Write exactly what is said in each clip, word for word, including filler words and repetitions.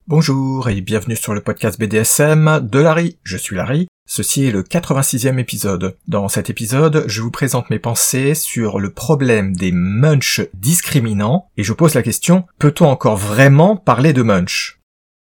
Bonjour et bienvenue sur le podcast B D S M de Larry. Je suis Larry. Ceci est le quatre-vingt-sixième épisode. Dans cet épisode, je vous présente mes pensées sur le problème des munchs discriminants et je pose la question, peut-on encore vraiment parler de munch ?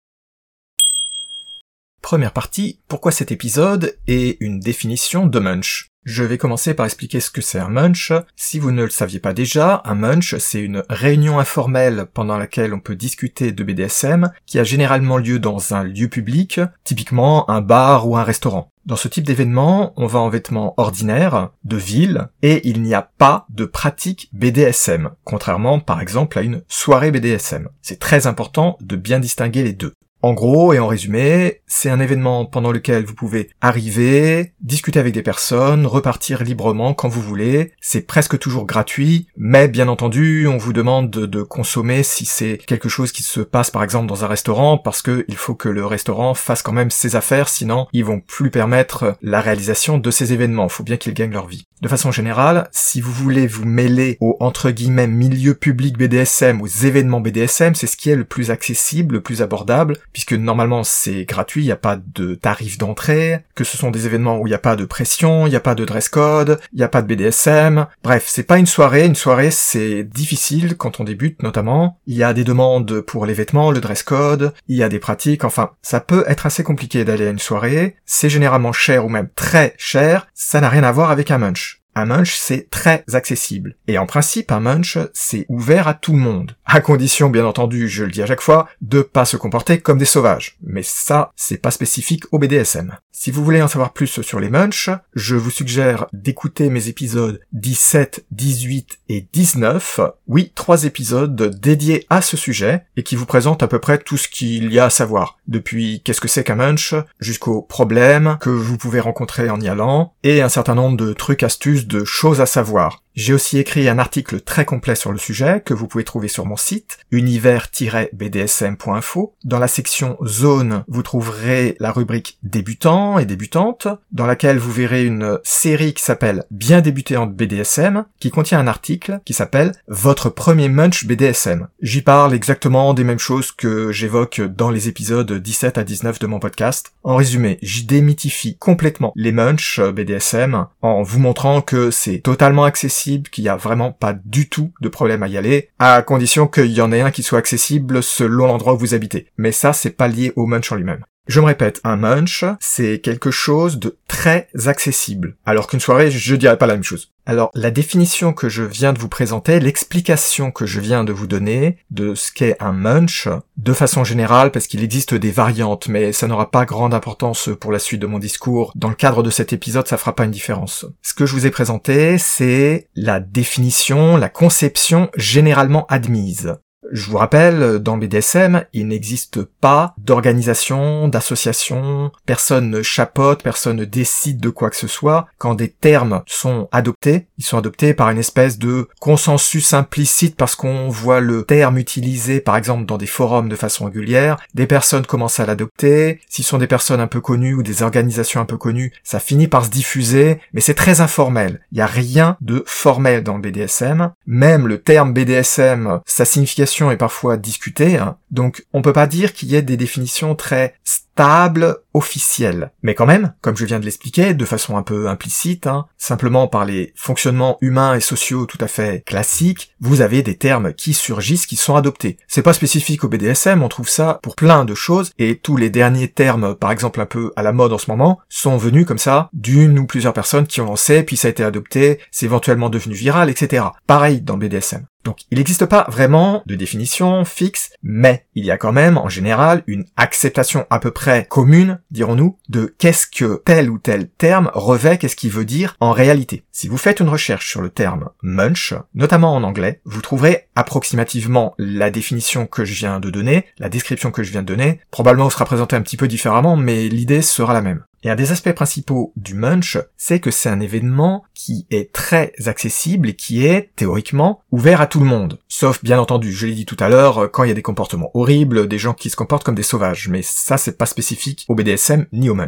Première partie, pourquoi cet épisode et une définition de munch ? Je vais commencer par expliquer ce que c'est un munch. Si vous ne le saviez pas déjà, un munch, c'est une réunion informelle pendant laquelle on peut discuter de B D S M, qui a généralement lieu dans un lieu public, typiquement un bar ou un restaurant. Dans ce type d'événement, on va en vêtements ordinaires, de ville, et il n'y a pas de pratique B D S M, contrairement par exemple à une soirée B D S M. C'est très important de bien distinguer les deux. En gros et en résumé, c'est un événement pendant lequel vous pouvez arriver, discuter avec des personnes, repartir librement quand vous voulez. C'est presque toujours gratuit, mais bien entendu, on vous demande de, de consommer si c'est quelque chose qui se passe par exemple dans un restaurant, parce que il faut que le restaurant fasse quand même ses affaires, sinon ils vont plus permettre la réalisation de ces événements. Il faut bien qu'ils gagnent leur vie. De façon générale, si vous voulez vous mêler au entre guillemets milieu public B D S M, aux événements B D S M, c'est ce qui est le plus accessible, le plus abordable, puisque normalement c'est gratuit, il n'y a pas de tarif d'entrée, que ce sont des événements où il n'y a pas de pression, il n'y a pas de dress code, il n'y a pas de B D S M, bref, c'est pas une soirée, une soirée c'est difficile quand on débute notamment, il y a des demandes pour les vêtements, le dress code, il y a des pratiques, enfin, ça peut être assez compliqué d'aller à une soirée, c'est généralement cher ou même très cher, ça n'a rien à voir avec un munch. Un munch, c'est très accessible. Et en principe, un munch, c'est ouvert à tout le monde. À condition, bien entendu, je le dis à chaque fois, de pas se comporter comme des sauvages. Mais ça, c'est pas spécifique au B D S M. Si vous voulez en savoir plus sur les munchs, je vous suggère d'écouter mes épisodes dix-sept, dix-huit et dix-neuf. Oui, trois épisodes dédiés à ce sujet et qui vous présentent à peu près tout ce qu'il y a à savoir. Depuis qu'est-ce que c'est qu'un munch, jusqu'aux problèmes que vous pouvez rencontrer en y allant, et un certain nombre de trucs, astuces, de choses à savoir. J'ai aussi écrit un article très complet sur le sujet que vous pouvez trouver sur mon site univers tiret b d s m point info. Dans la section zone, vous trouverez la rubrique débutants et débutantes, dans laquelle vous verrez une série qui s'appelle Bien débuter en B D S M, qui contient un article qui s'appelle Votre premier munch B D S M. J'y parle exactement des mêmes choses que j'évoque dans les épisodes dix-sept à dix-neuf de mon podcast. En résumé, j'y démythifie complètement les munchs B D S M en vous montrant que c'est totalement accessible, qu'il y a vraiment pas du tout de problème à y aller, à condition qu'il y en ait un qui soit accessible selon l'endroit où vous habitez. Mais ça, c'est pas lié au munch en lui-même. Je me répète, un munch, c'est quelque chose de très accessible, alors qu'une soirée, je dirais pas la même chose. Alors, la définition que je viens de vous présenter, l'explication que je viens de vous donner de ce qu'est un munch, de façon générale, parce qu'il existe des variantes, mais ça n'aura pas grande importance pour la suite de mon discours. Dans le cadre de cet épisode, ça fera pas une différence. Ce que je vous ai présenté, c'est la définition, la conception généralement admise. Je vous rappelle, dans le B D S M, il n'existe pas d'organisation, d'association, personne ne chapeaute, personne ne décide de quoi que ce soit. Quand des termes sont adoptés, ils sont adoptés par une espèce de consensus implicite parce qu'on voit le terme utilisé, par exemple, dans des forums de façon régulière. Des personnes commencent à l'adopter. S'ils sont des personnes un peu connues ou des organisations un peu connues, ça finit par se diffuser, mais c'est très informel. Il n'y a rien de formel dans le B D S M. Même le terme B D S M, sa signification est parfois discutée, hein. Donc on peut pas dire qu'il y ait des définitions très stables, officielles. Mais quand même, comme je viens de l'expliquer, de façon un peu implicite, hein, simplement par les fonctionnements humains et sociaux tout à fait classiques, vous avez des termes qui surgissent, qui sont adoptés. C'est pas spécifique au B D S M, on trouve ça pour plein de choses, et tous les derniers termes, par exemple un peu à la mode en ce moment, sont venus comme ça d'une ou plusieurs personnes qui ont lancé, puis ça a été adopté, c'est éventuellement devenu viral, et cetera. Pareil dans le B D S M. Donc il n'existe pas vraiment de définition fixe, mais il y a quand même en général une acceptation à peu près commune, dirons-nous, de qu'est-ce que tel ou tel terme revêt, qu'est-ce qu'il veut dire en réalité. Si vous faites une recherche sur le terme munch, notamment en anglais, vous trouverez approximativement la définition que je viens de donner, la description que je viens de donner. Probablement elle sera présentée un petit peu différemment, mais l'idée sera la même. Et un des aspects principaux du munch, c'est que c'est un événement qui est très accessible et qui est, théoriquement, ouvert à tout le monde. Sauf, bien entendu, je l'ai dit tout à l'heure, quand il y a des comportements horribles, des gens qui se comportent comme des sauvages. Mais ça, c'est pas spécifique au B D S M ni au munch.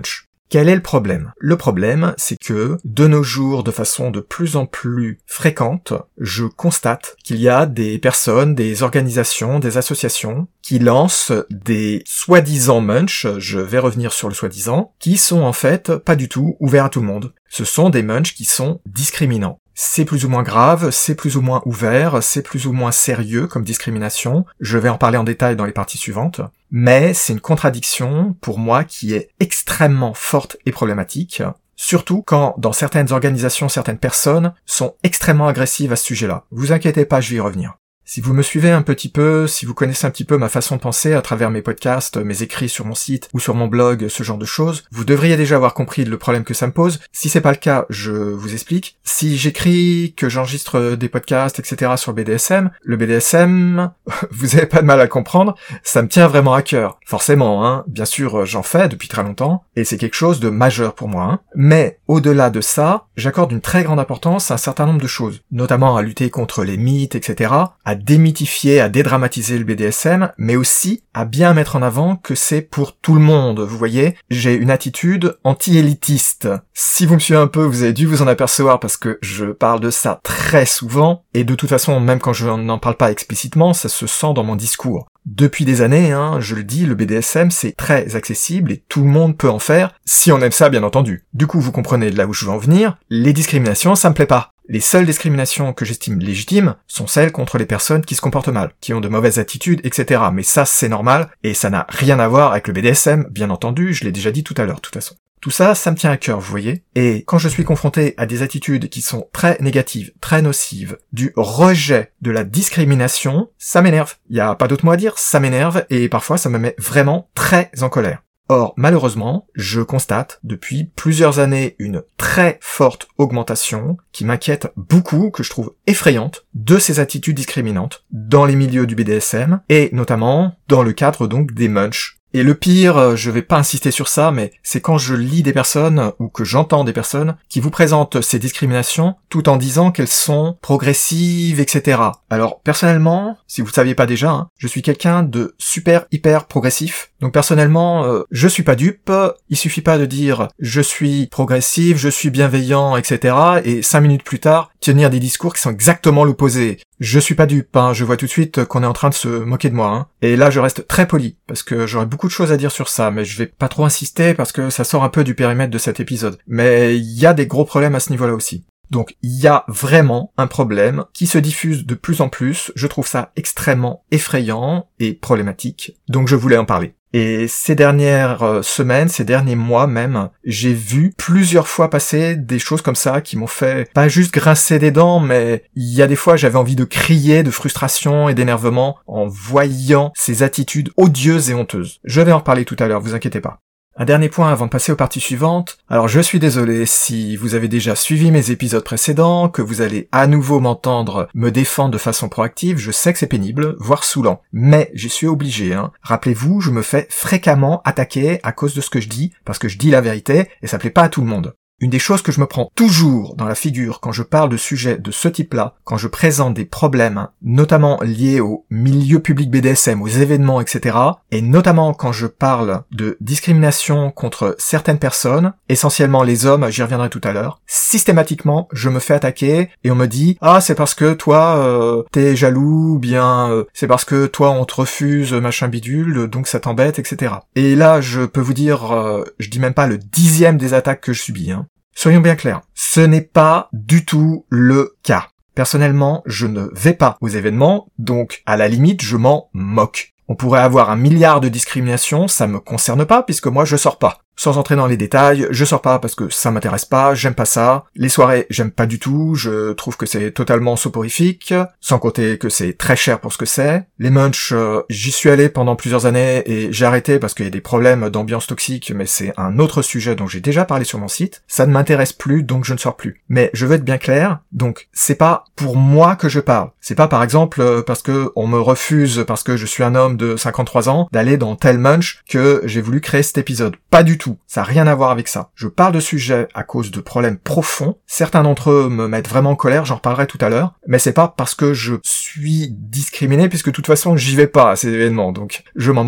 Quel est le problème? Le problème, c'est que, de nos jours, de façon de plus en plus fréquente, je constate qu'il y a des personnes, des organisations, des associations qui lancent des soi-disant munch, je vais revenir sur le soi-disant, qui sont en fait pas du tout ouverts à tout le monde. Ce sont des munch qui sont discriminants. C'est plus ou moins grave, c'est plus ou moins ouvert, c'est plus ou moins sérieux comme discrimination. Je vais en parler en détail dans les parties suivantes. Mais c'est une contradiction, pour moi, qui est extrêmement forte et problématique. Surtout quand, dans certaines organisations, certaines personnes sont extrêmement agressives à ce sujet-là. Vous inquiétez pas, je vais y revenir. Si vous me suivez un petit peu, si vous connaissez un petit peu ma façon de penser à travers mes podcasts, mes écrits sur mon site ou sur mon blog, ce genre de choses, vous devriez déjà avoir compris le problème que ça me pose. Si c'est pas le cas, je vous explique. Si j'écris, que j'enregistre des podcasts, et cetera sur le B D S M, le B D S M, vous avez pas de mal à comprendre, ça me tient vraiment à cœur. Forcément, hein, bien sûr, j'en fais depuis très longtemps, et c'est quelque chose de majeur pour moi, hein. Mais, au-delà de ça, j'accorde une très grande importance à un certain nombre de choses, notamment à lutter contre les mythes, et cetera, à démythifier, à dédramatiser le B D S M, mais aussi à bien mettre en avant que c'est pour tout le monde. Vous voyez, j'ai une attitude anti-élitiste. Si vous me suivez un peu, vous avez dû vous en apercevoir parce que je parle de ça très souvent, et de toute façon, même quand je n'en parle pas explicitement, ça se sent dans mon discours. Depuis des années, hein, je le dis, le B D S M c'est très accessible et tout le monde peut en faire, si on aime ça bien entendu. Du coup, vous comprenez de là où je veux en venir, les discriminations, ça me plaît pas. Les seules discriminations que j'estime légitimes sont celles contre les personnes qui se comportent mal, qui ont de mauvaises attitudes, et cetera. Mais ça, c'est normal, et ça n'a rien à voir avec le B D S M, bien entendu, je l'ai déjà dit tout à l'heure, de toute façon. Tout ça, ça me tient à cœur, vous voyez. Et quand je suis confronté à des attitudes qui sont très négatives, très nocives, du rejet, de la discrimination, ça m'énerve. Il y a pas d'autre mot à dire, ça m'énerve, et parfois ça me met vraiment très en colère. Or, malheureusement, je constate depuis plusieurs années une très forte augmentation qui m'inquiète beaucoup, que je trouve effrayante, de ces attitudes discriminantes dans les milieux du B D S M, et notamment dans le cadre donc des munch. Et le pire, je vais pas insister sur ça, mais c'est quand je lis des personnes, ou que j'entends des personnes, qui vous présentent ces discriminations, tout en disant qu'elles sont progressives, et cetera. Alors, personnellement, si vous ne saviez pas déjà, hein, je suis quelqu'un de super hyper progressif. Donc personnellement, euh, je suis pas dupe, il suffit pas de dire « je suis progressif, je suis bienveillant, et cetera » et cinq minutes plus tard, tenir des discours qui sont exactement l'opposé. Je suis pas dupe, hein, je vois tout de suite qu'on est en train de se moquer de moi. Hein. Et là, je reste très poli, parce que j'aurais beaucoup de choses à dire sur ça, mais je vais pas trop insister parce que ça sort un peu du périmètre de cet épisode. Mais il y a des gros problèmes à ce niveau-là aussi. Donc il y a vraiment un problème qui se diffuse de plus en plus, je trouve ça extrêmement effrayant et problématique, donc je voulais en parler. Et ces dernières semaines, ces derniers mois même, j'ai vu plusieurs fois passer des choses comme ça qui m'ont fait pas juste grincer des dents, mais il y a des fois j'avais envie de crier de frustration et d'énervement en voyant ces attitudes odieuses et honteuses. Je vais en reparler tout à l'heure, vous inquiétez pas. Un dernier point avant de passer aux parties suivantes. Alors je suis désolé si vous avez déjà suivi mes épisodes précédents, que vous allez à nouveau m'entendre me défendre de façon proactive, je sais que c'est pénible, voire saoulant. Mais j'y suis obligé, hein. Rappelez-vous, je me fais fréquemment attaquer à cause de ce que je dis, parce que je dis la vérité, et ça plaît pas à tout le monde. Une des choses que je me prends toujours dans la figure quand je parle de sujets de ce type-là, quand je présente des problèmes, notamment liés au milieu public B D S M, aux événements, et cetera, et notamment quand je parle de discrimination contre certaines personnes, essentiellement les hommes, j'y reviendrai tout à l'heure, systématiquement, je me fais attaquer et on me dit « Ah, c'est parce que toi, euh, t'es jaloux, ou bien euh, c'est parce que toi, on te refuse, machin bidule, donc ça t'embête, et cetera » Et là, je peux vous dire, euh, je dis même pas le dixième des attaques que je subis, hein. Soyons bien clairs, ce n'est pas du tout le cas. Personnellement, je ne vais pas aux événements, donc à la limite, je m'en moque. On pourrait avoir un milliard de discriminations, ça me concerne pas puisque moi je sors pas. Sans entrer dans les détails, je sors pas parce que ça m'intéresse pas, j'aime pas ça. Les soirées, j'aime pas du tout, je trouve que c'est totalement soporifique, sans compter que c'est très cher pour ce que c'est. Les munch, euh, j'y suis allé pendant plusieurs années et j'ai arrêté parce qu'il y a des problèmes d'ambiance toxique, mais c'est un autre sujet dont j'ai déjà parlé sur mon site. Ça ne m'intéresse plus, donc je ne sors plus. Mais je veux être bien clair, donc c'est pas pour moi que je parle. C'est pas par exemple parce que on me refuse, parce que je suis un homme de cinquante-trois ans, d'aller dans tel munch que j'ai voulu créer cet épisode. Pas du tout. Ça n'a rien à voir avec ça. Je parle de sujets à cause de problèmes profonds. Certains d'entre eux me mettent vraiment en colère, j'en reparlerai tout à l'heure. Mais c'est pas parce que je suis discriminé, puisque de toute façon, j'y vais pas à ces événements, donc je m'en moque.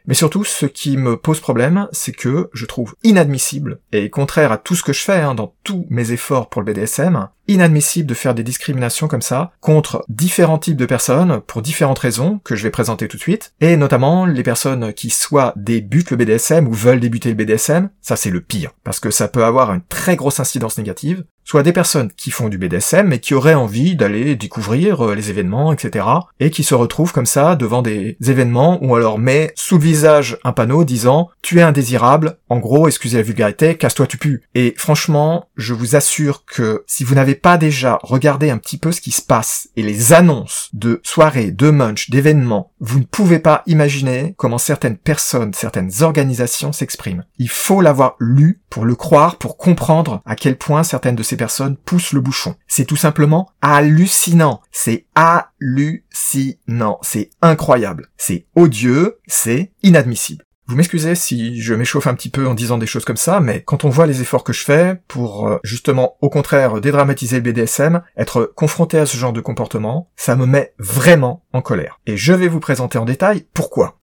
Mais surtout, ce qui me pose problème, c'est que je trouve inadmissible, et contraire à tout ce que je fais hein, dans tous mes efforts pour le B D S M, inadmissible de faire des discriminations comme ça contre différents types de personnes pour différentes raisons que je vais présenter tout de suite, et notamment les personnes qui soit débutent le B D S M ou veulent débuter le B D S M, ça c'est le pire, parce que ça peut avoir une très grosse incidence négative, soit des personnes qui font du B D S M mais qui auraient envie d'aller découvrir les événements, et cetera, et qui se retrouvent comme ça devant des événements où on leur met sous le visage un panneau disant « Tu es indésirable, en gros, excusez la vulgarité, casse-toi tu pues ». Et franchement, je vous assure que si vous n'avez pas déjà regardé un petit peu ce qui se passe et les annonces de soirées, de munch, d'événements, vous ne pouvez pas imaginer comment certaines personnes, certaines organisations s'expriment. Il faut l'avoir lu pour le croire, pour comprendre à quel point certaines de ces personnes poussent le bouchon. C'est tout simplement hallucinant. C'est hallucinant. C'est incroyable. C'est odieux. C'est inadmissible. Vous m'excusez si je m'échauffe un petit peu en disant des choses comme ça, mais quand on voit les efforts que je fais pour, euh, justement, au contraire, dédramatiser le B D S M, être confronté à ce genre de comportement, ça me met vraiment en colère. Et je vais vous présenter en détail pourquoi.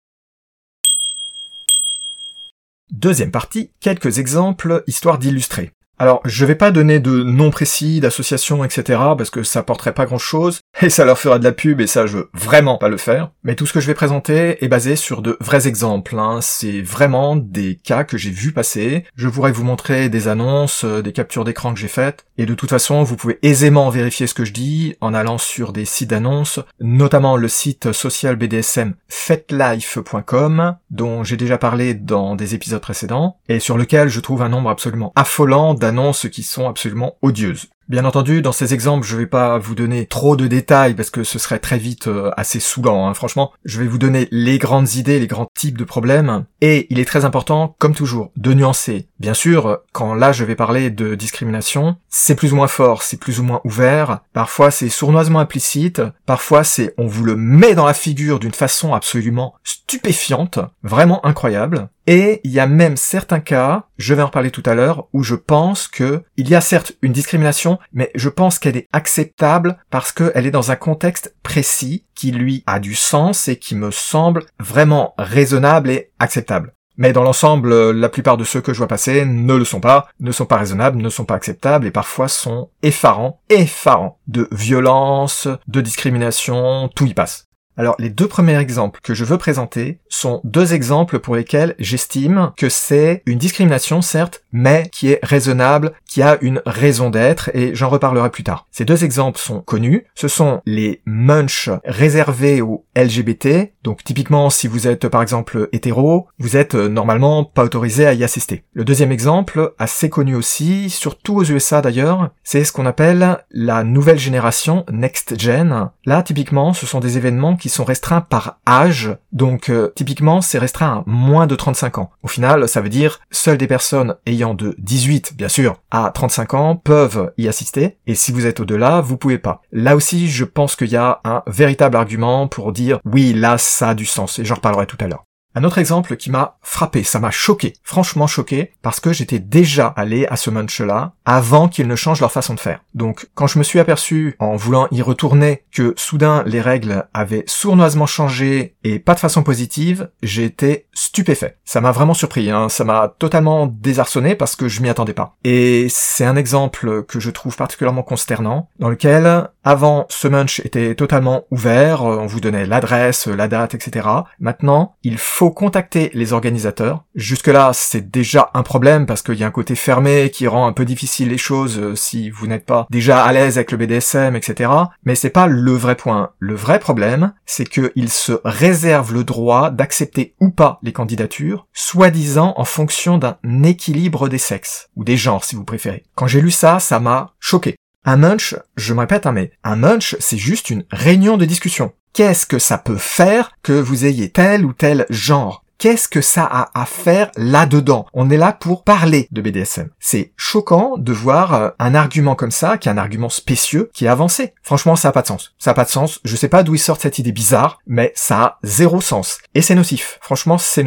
Deuxième partie, quelques exemples, histoire d'illustrer. Alors, je vais pas donner de noms précis, d'associations, et cetera, parce que ça apporterait pas grand-chose, et ça leur fera de la pub, et ça, je veux vraiment pas le faire. Mais tout ce que je vais présenter est basé sur de vrais exemples, hein. C'est vraiment des cas que j'ai vus passer. Je pourrais vous montrer des annonces, euh, des captures d'écran que j'ai faites, et de toute façon, vous pouvez aisément vérifier ce que je dis en allant sur des sites d'annonces, notamment le site social B D S M fetlife point com, dont j'ai déjà parlé dans des épisodes précédents, et sur lequel je trouve un nombre absolument affolant d'annonces qui sont absolument odieuses. Bien entendu, dans ces exemples, je vais pas vous donner trop de détails parce que ce serait très vite euh, assez saoulant, hein. Franchement, je vais vous donner les grandes idées, les grands types de problèmes, et il est très important, comme toujours, de nuancer. Bien sûr, quand là je vais parler de discrimination, c'est plus ou moins fort, c'est plus ou moins ouvert, parfois c'est sournoisement implicite, parfois c'est on vous le met dans la figure d'une façon absolument stupéfiante, vraiment incroyable, et il y a même certains cas, je vais en reparler tout à l'heure, où je pense que il y a certes une discrimination, mais je pense qu'elle est acceptable parce qu'elle est dans un contexte précis qui lui a du sens et qui me semble vraiment raisonnable et acceptable. Mais dans l'ensemble, la plupart de ceux que je vois passer ne le sont pas, ne sont pas raisonnables, ne sont pas acceptables et parfois sont effarants, effarants de violence, de discrimination, tout y passe. Alors, les deux premiers exemples que je veux présenter sont deux exemples pour lesquels j'estime que c'est une discrimination, certes, mais qui est raisonnable, qui a une raison d'être, et j'en reparlerai plus tard. Ces deux exemples sont connus. Ce sont les munch réservés aux L G B T. Donc, typiquement, si vous êtes, par exemple, hétéro, vous êtes normalement pas autorisé à y assister. Le deuxième exemple, assez connu aussi, surtout aux U S A d'ailleurs, c'est ce qu'on appelle la nouvelle génération, Next Gen. Là, typiquement, ce sont des événements qui sont restreints par âge, donc euh, typiquement c'est restreint à moins de trente-cinq ans. Au final, ça veut dire seules des personnes ayant de dix-huit, bien sûr, à trente-cinq ans peuvent y assister, et si vous êtes au-delà, vous pouvez pas. Là aussi, je pense qu'il y a un véritable argument pour dire oui, là ça a du sens, et j'en reparlerai tout à l'heure. Un autre exemple qui m'a frappé, ça m'a choqué, franchement choqué, parce que j'étais déjà allé à ce munch-là avant qu'ils ne changent leur façon de faire. Donc, quand je me suis aperçu, en voulant y retourner, que soudain les règles avaient sournoisement changé et pas de façon positive, j'ai été stupéfait. Ça m'a vraiment surpris, hein, ça m'a totalement désarçonné parce que je m'y attendais pas. Et c'est un exemple que je trouve particulièrement consternant, dans lequel, avant, ce munch était totalement ouvert, on vous donnait l'adresse, la date, et cetera. Maintenant, il faut contacter les organisateurs. Jusque-là, c'est déjà un problème parce qu'il y a un côté fermé qui rend un peu difficile les choses euh, si vous n'êtes pas déjà à l'aise avec le B D S M, et cetera. Mais c'est pas le vrai point. Le vrai problème, c'est qu'ils se réservent le droit d'accepter ou pas les candidatures, soi-disant en fonction d'un équilibre des sexes, ou des genres si vous préférez. Quand j'ai lu ça, ça m'a choqué. Un munch, je me répète, hein, mais un munch, c'est juste une réunion de discussion. Qu'est-ce que ça peut faire que vous ayez tel ou tel genre? Qu'est-ce que ça a à faire là-dedans? On est là pour parler de B D S M. C'est choquant de voir un argument comme ça, qui est un argument spécieux, qui est avancé. Franchement, ça a pas de sens. Ça a pas de sens. Je sais pas d'où ils sortent cette idée bizarre, mais ça a zéro sens. Et c'est nocif. Franchement, c'est nocif.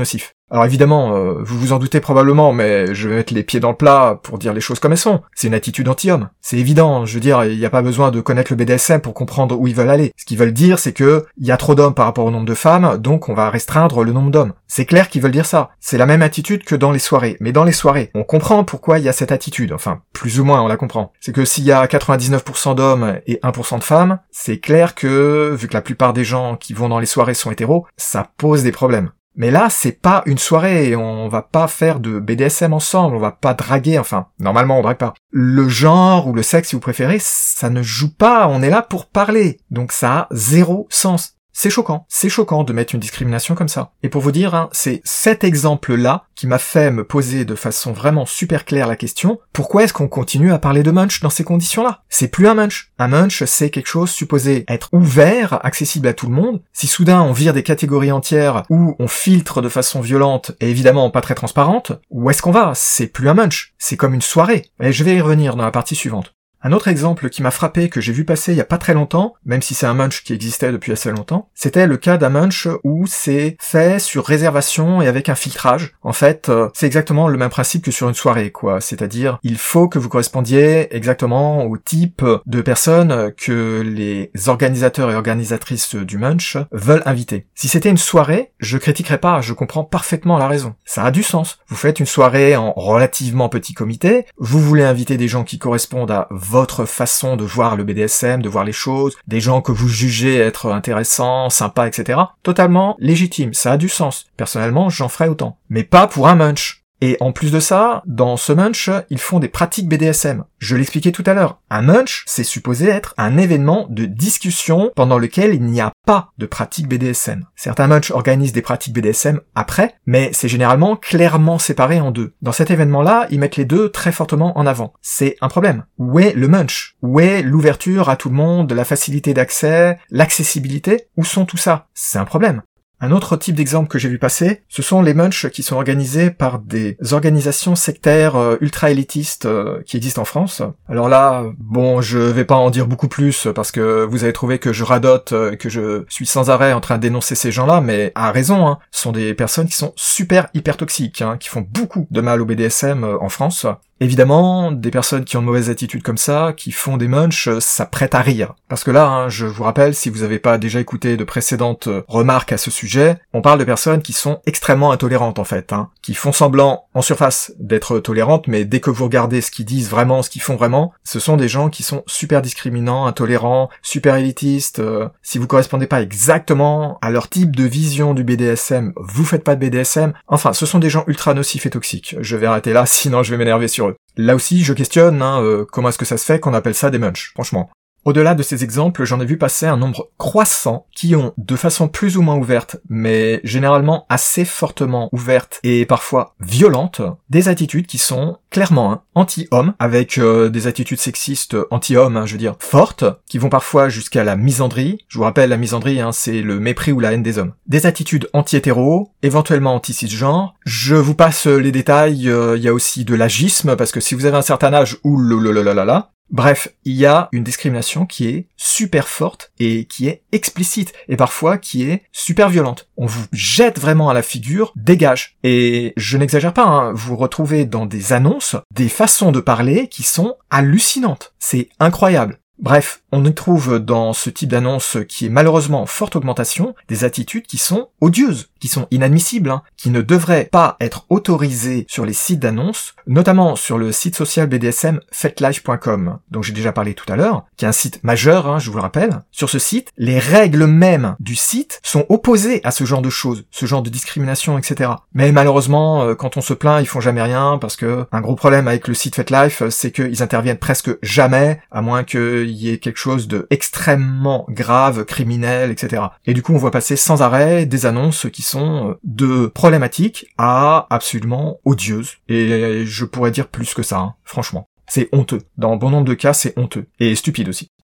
Alors évidemment, euh, vous vous en doutez probablement, mais je vais mettre les pieds dans le plat pour dire les choses comme elles sont. C'est une attitude anti-homme. C'est évident, je veux dire, il n'y a pas besoin de connaître le B D S M pour comprendre où ils veulent aller. Ce qu'ils veulent dire, c'est que il y a trop d'hommes par rapport au nombre de femmes, donc on va restreindre le nombre d'hommes. C'est clair qu'ils veulent dire ça. C'est la même attitude que dans les soirées. Mais dans les soirées, on comprend pourquoi il y a cette attitude. Enfin, plus ou moins, on la comprend. C'est que s'il y a quatre-vingt-dix-neuf pour cent d'hommes et un pour cent de femmes, c'est clair que, vu que la plupart des gens qui vont dans les soirées sont hétéros, ça pose des problèmes. Mais là, c'est pas une soirée, on va pas faire de B D S M ensemble, on va pas draguer, enfin, normalement on drague pas. Le genre ou le sexe, si vous préférez, ça ne joue pas, on est là pour parler. Donc ça a zéro sens. C'est choquant, c'est choquant de mettre une discrimination comme ça. Et pour vous dire, hein, c'est cet exemple-là qui m'a fait me poser de façon vraiment super claire la question, pourquoi est-ce qu'on continue à parler de munch dans ces conditions-là? C'est plus un munch. Un munch, c'est quelque chose supposé être ouvert, accessible à tout le monde. Si soudain on vire des catégories entières ou on filtre de façon violente et évidemment pas très transparente, où est-ce qu'on va? C'est plus un munch. C'est comme une soirée. Et je vais y revenir dans la partie suivante. Un autre exemple qui m'a frappé, que j'ai vu passer il y a pas très longtemps, même si c'est un munch qui existait depuis assez longtemps, c'était le cas d'un munch où c'est fait sur réservation et avec un filtrage. En fait, euh, c'est exactement le même principe que sur une soirée, quoi. C'est-à-dire, il faut que vous correspondiez exactement au type de personnes que les organisateurs et organisatrices du munch veulent inviter. Si c'était une soirée, je critiquerais pas, je comprends parfaitement la raison. Ça a du sens. Vous faites une soirée en relativement petit comité, vous voulez inviter des gens qui correspondent à votre façon de voir le B D S M, de voir les choses, des gens que vous jugez être intéressants, sympas, et cetera. Totalement légitime, ça a du sens. Personnellement, j'en ferais autant. Mais pas pour un munch. Et en plus de ça, dans ce munch, ils font des pratiques B D S M. Je l'expliquais tout à l'heure. Un munch, c'est supposé être un événement de discussion pendant lequel il n'y a pas de pratique B D S M. Certains munchs organisent des pratiques B D S M après, mais c'est généralement clairement séparé en deux. Dans cet événement-là, ils mettent les deux très fortement en avant. C'est un problème. Où est le munch? Où est l'ouverture à tout le monde, la facilité d'accès, l'accessibilité? Où sont tout ça? C'est un problème. Un autre type d'exemple que j'ai vu passer, ce sont les munchs qui sont organisés par des organisations sectaires euh, ultra-élitistes euh, qui existent en France. Alors là, bon, je vais pas en dire beaucoup plus parce que vous avez trouvé que je radote, euh, que je suis sans arrêt en train de dénoncer ces gens-là, mais à raison, hein, ce sont des personnes qui sont super hyper toxiques, hein, qui font beaucoup de mal au B D S M euh, en France. Évidemment, des personnes qui ont de mauvaises attitudes comme ça, qui font des munchs, ça prête à rire. Parce que là, hein, je vous rappelle, si vous n'avez pas déjà écouté de précédentes remarques à ce sujet, on parle de personnes qui sont extrêmement intolérantes en fait, hein, qui font semblant en surface d'être tolérantes, mais dès que vous regardez ce qu'ils disent vraiment, ce qu'ils font vraiment, ce sont des gens qui sont super discriminants, intolérants, super élitistes. Euh, si vous correspondez pas exactement à leur type de vision du B D S M, vous faites pas de B D S M. Enfin, ce sont des gens ultra nocifs et toxiques. Je vais arrêter là, sinon je vais m'énerver sur eux. Là aussi, je questionne hein, euh, comment est-ce que ça se fait qu'on appelle ça des munchs, franchement. Au-delà de ces exemples, j'en ai vu passer un nombre croissant qui ont, de façon plus ou moins ouverte, mais généralement assez fortement ouverte et parfois violente, des attitudes qui sont clairement hein, anti-hommes, avec euh, des attitudes sexistes anti-hommes, hein, je veux dire, fortes, qui vont parfois jusqu'à la misandrie. Je vous rappelle, la misandrie, hein, c'est le mépris ou la haine des hommes. Des attitudes anti-hétéros, éventuellement anti-cisgenre. Je vous passe les détails, il euh, y a aussi de l'agisme, parce que si vous avez un certain âge, oulolololala. Bref, il y a une discrimination qui est super forte et qui est explicite et parfois qui est super violente. On vous jette vraiment à la figure, dégage. Et je n'exagère pas, hein, vous retrouvez dans des annonces des façons de parler qui sont hallucinantes. C'est incroyable. Bref, on y trouve dans ce type d'annonce qui est malheureusement en forte augmentation des attitudes qui sont odieuses, qui sont inadmissibles, hein, qui ne devraient pas être autorisées sur les sites d'annonces, notamment sur le site social B D S M fetlife point com, dont j'ai déjà parlé tout à l'heure, qui est un site majeur, hein, je vous le rappelle. Sur ce site, les règles mêmes du site sont opposées à ce genre de choses, ce genre de discrimination, et cetera. Mais malheureusement, quand on se plaint, ils font jamais rien, parce que un gros problème avec le site FetLife, c'est qu'ils interviennent presque jamais, à moins qu'il y ait quelque chose de extrêmement grave, criminel, et cetera. Et du coup, on voit passer sans arrêt des annonces qui sont de problématiques à absolument odieuses. Et je pourrais dire plus que ça, hein, franchement. C'est honteux. Dans bon nombre de cas, c'est honteux. Et stupide aussi.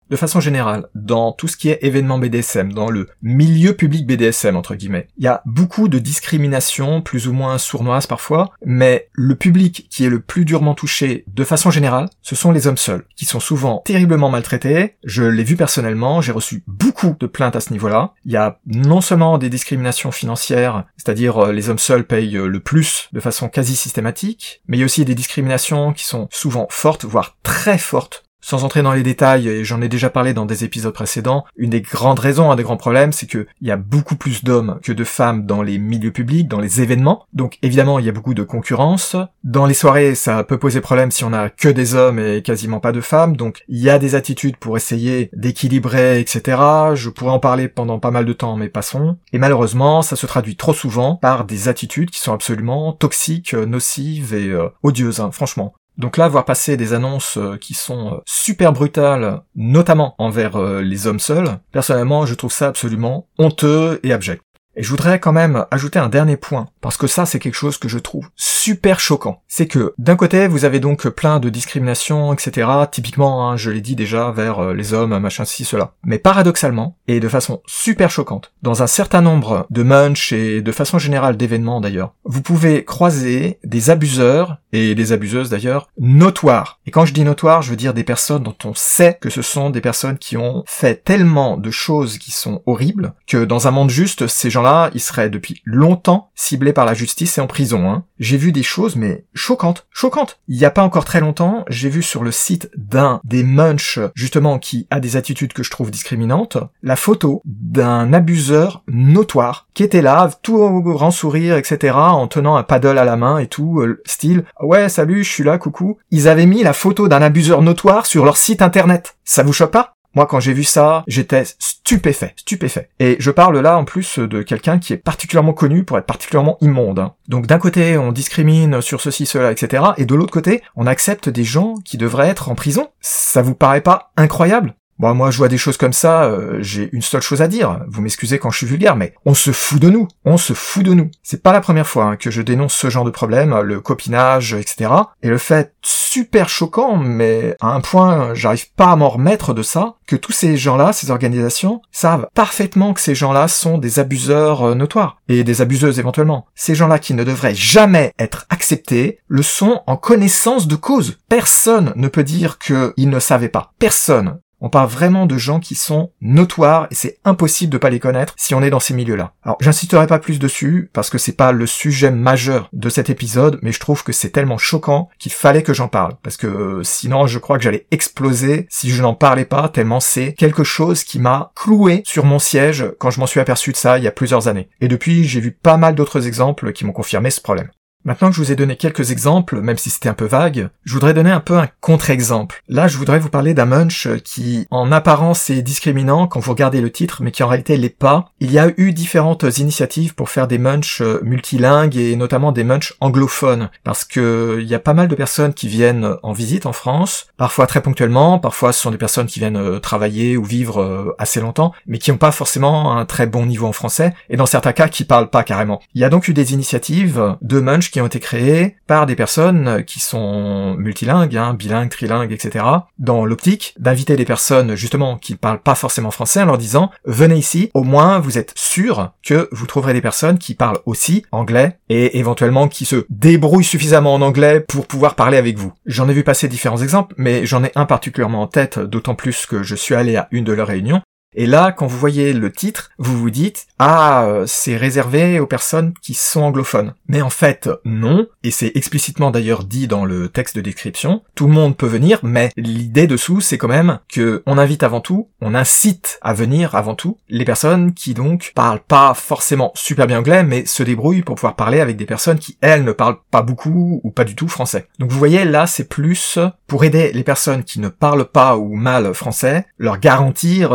De façon générale, dans tout ce qui est événement B D S M, dans le milieu public B D S M, entre guillemets, il y a beaucoup de discrimination, plus ou moins sournoise parfois, mais le public qui est le plus durement touché, de façon générale, ce sont les hommes seuls, qui sont souvent terriblement maltraités. Je l'ai vu personnellement, j'ai reçu beaucoup de plaintes à ce niveau-là. Il y a non seulement des discriminations financières, c'est-à-dire les hommes seuls payent le plus de façon quasi systématique, mais il y a aussi des discriminations qui sont souvent fortes, voire très fortes. Sans entrer dans les détails, et j'en ai déjà parlé dans des épisodes précédents, une des grandes raisons, un des grands problèmes, c'est qu'il y a beaucoup plus d'hommes que de femmes dans les milieux publics, dans les événements. Donc évidemment, il y a beaucoup de concurrence. Dans les soirées, ça peut poser problème si on a que des hommes et quasiment pas de femmes. Donc il y a des attitudes pour essayer d'équilibrer, et cetera. Je pourrais en parler pendant pas mal de temps, mais passons. Et malheureusement, ça se traduit trop souvent par des attitudes qui sont absolument toxiques, nocives et euh, odieuses, hein, franchement. Donc là, voir passer des annonces qui sont super brutales, notamment envers les hommes seuls, personnellement, je trouve ça absolument honteux et abject. Et je voudrais quand même ajouter un dernier point, parce que ça c'est quelque chose que je trouve super choquant. C'est que d'un côté vous avez donc plein de discriminations, et cetera. Typiquement, hein, je l'ai dit déjà, vers les hommes, machin ci, cela. Mais paradoxalement, et de façon super choquante, dans un certain nombre de munch et de façon générale d'événements d'ailleurs, vous pouvez croiser des abuseurs, et des abuseuses d'ailleurs, notoires. Et quand je dis notoires, je veux dire des personnes dont on sait que ce sont des personnes qui ont fait tellement de choses qui sont horribles, que dans un monde juste, ces gens là, ils seraient depuis longtemps ciblés par la justice et en prison. Hein. J'ai vu des choses, mais choquantes, choquantes. Il y a pas encore très longtemps, j'ai vu sur le site d'un des munch, justement, qui a des attitudes que je trouve discriminantes, la photo d'un abuseur notoire, qui était là, tout au grand sourire, et cetera, en tenant un paddle à la main et tout, euh, style « Ouais, salut, je suis là, coucou ». Ils avaient mis la photo d'un abuseur notoire sur leur site internet. Ça vous choque pas ? Moi, quand j'ai vu ça, j'étais stupéfait, stupéfait. Et je parle là, en plus, de quelqu'un qui est particulièrement connu pour être particulièrement immonde. Hein. Donc d'un côté, on discrimine sur ceci, cela, et cetera. Et de l'autre côté, on accepte des gens qui devraient être en prison. Ça vous paraît pas incroyable ? Bon, moi, je vois des choses comme ça, euh, j'ai une seule chose à dire. Vous m'excusez quand je suis vulgaire, mais on se fout de nous. On se fout de nous. C'est pas la première fois hein, que je dénonce ce genre de problème, le copinage, et cetera. Et le fait super choquant, mais à un point, j'arrive pas à m'en remettre de ça, que tous ces gens-là, ces organisations, savent parfaitement que ces gens-là sont des abuseurs euh, notoires, et des abuseuses éventuellement. Ces gens-là qui ne devraient jamais être acceptés, le sont en connaissance de cause. Personne ne peut dire qu'ils ne savaient pas. Personne. On parle vraiment de gens qui sont notoires et c'est impossible de pas les connaître si on est dans ces milieux-là. Alors, j'insisterai pas plus dessus parce que c'est pas le sujet majeur de cet épisode, mais je trouve que c'est tellement choquant qu'il fallait que j'en parle parce que euh, sinon je crois que j'allais exploser si je n'en parlais pas tellement c'est quelque chose qui m'a cloué sur mon siège quand je m'en suis aperçu de ça il y a plusieurs années. Et depuis, j'ai vu pas mal d'autres exemples qui m'ont confirmé ce problème. Maintenant que je vous ai donné quelques exemples, même si c'était un peu vague, je voudrais donner un peu un contre-exemple. Là, je voudrais vous parler d'un munch qui, en apparence, est discriminant quand vous regardez le titre, mais qui en réalité l'est pas. Il y a eu différentes initiatives pour faire des munch multilingues et notamment des munch anglophones, parce que il y a pas mal de personnes qui viennent en visite en France, parfois très ponctuellement, parfois ce sont des personnes qui viennent travailler ou vivre assez longtemps, mais qui n'ont pas forcément un très bon niveau en français, et dans certains cas qui parlent pas carrément. Il y a donc eu des initiatives de munch qui ont été créés par des personnes qui sont multilingues, hein, bilingues, trilingues, et cetera, dans l'optique d'inviter des personnes justement qui ne parlent pas forcément français en leur disant « Venez ici, au moins vous êtes sûr que vous trouverez des personnes qui parlent aussi anglais et éventuellement qui se débrouillent suffisamment en anglais pour pouvoir parler avec vous. » J'en ai vu passer différents exemples, mais j'en ai un particulièrement en tête, d'autant plus que je suis allé à une de leurs réunions. Et là, quand vous voyez le titre, vous vous dites « Ah, c'est réservé aux personnes qui sont anglophones ». Mais en fait, non, et c'est explicitement d'ailleurs dit dans le texte de description, tout le monde peut venir, mais l'idée dessous, c'est quand même que on invite avant tout, on incite à venir avant tout, les personnes qui donc parlent pas forcément super bien anglais, mais se débrouillent pour pouvoir parler avec des personnes qui, elles, ne parlent pas beaucoup ou pas du tout français. Donc vous voyez, là, c'est plus pour aider les personnes qui ne parlent pas ou mal français, leur garantir que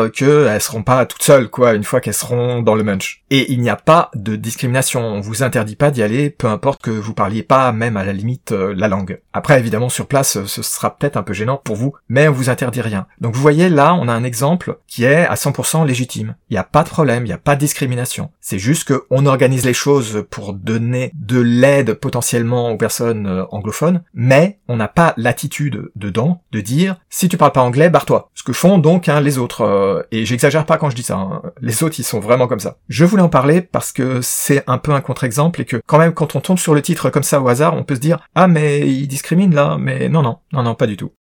elles seront pas toutes seules, quoi, une fois qu'elles seront dans le munch. Et il n'y a pas de discrimination, on vous interdit pas d'y aller, peu importe que vous parliez pas, même à la limite, euh, la langue. Après, évidemment, sur place, ce sera peut-être un peu gênant pour vous, mais on vous interdit rien. Donc vous voyez, là, on a un exemple qui est à cent pour cent légitime. Il n'y a pas de problème, il n'y a pas de discrimination. C'est juste qu'on organise les choses pour donner de l'aide potentiellement aux personnes euh, anglophones, mais on n'a pas l'attitude dedans de dire « si tu parles pas anglais, barre-toi ». Ce que font donc hein, les autres, euh, et j'exagère pas quand je dis ça, hein. Les autres ils sont vraiment comme ça. Je voulais en parler parce que c'est un peu un contre-exemple et que quand même quand on tombe sur le titre comme ça au hasard, on peut se dire « ah mais il discrimine là », mais non non, non non pas du tout.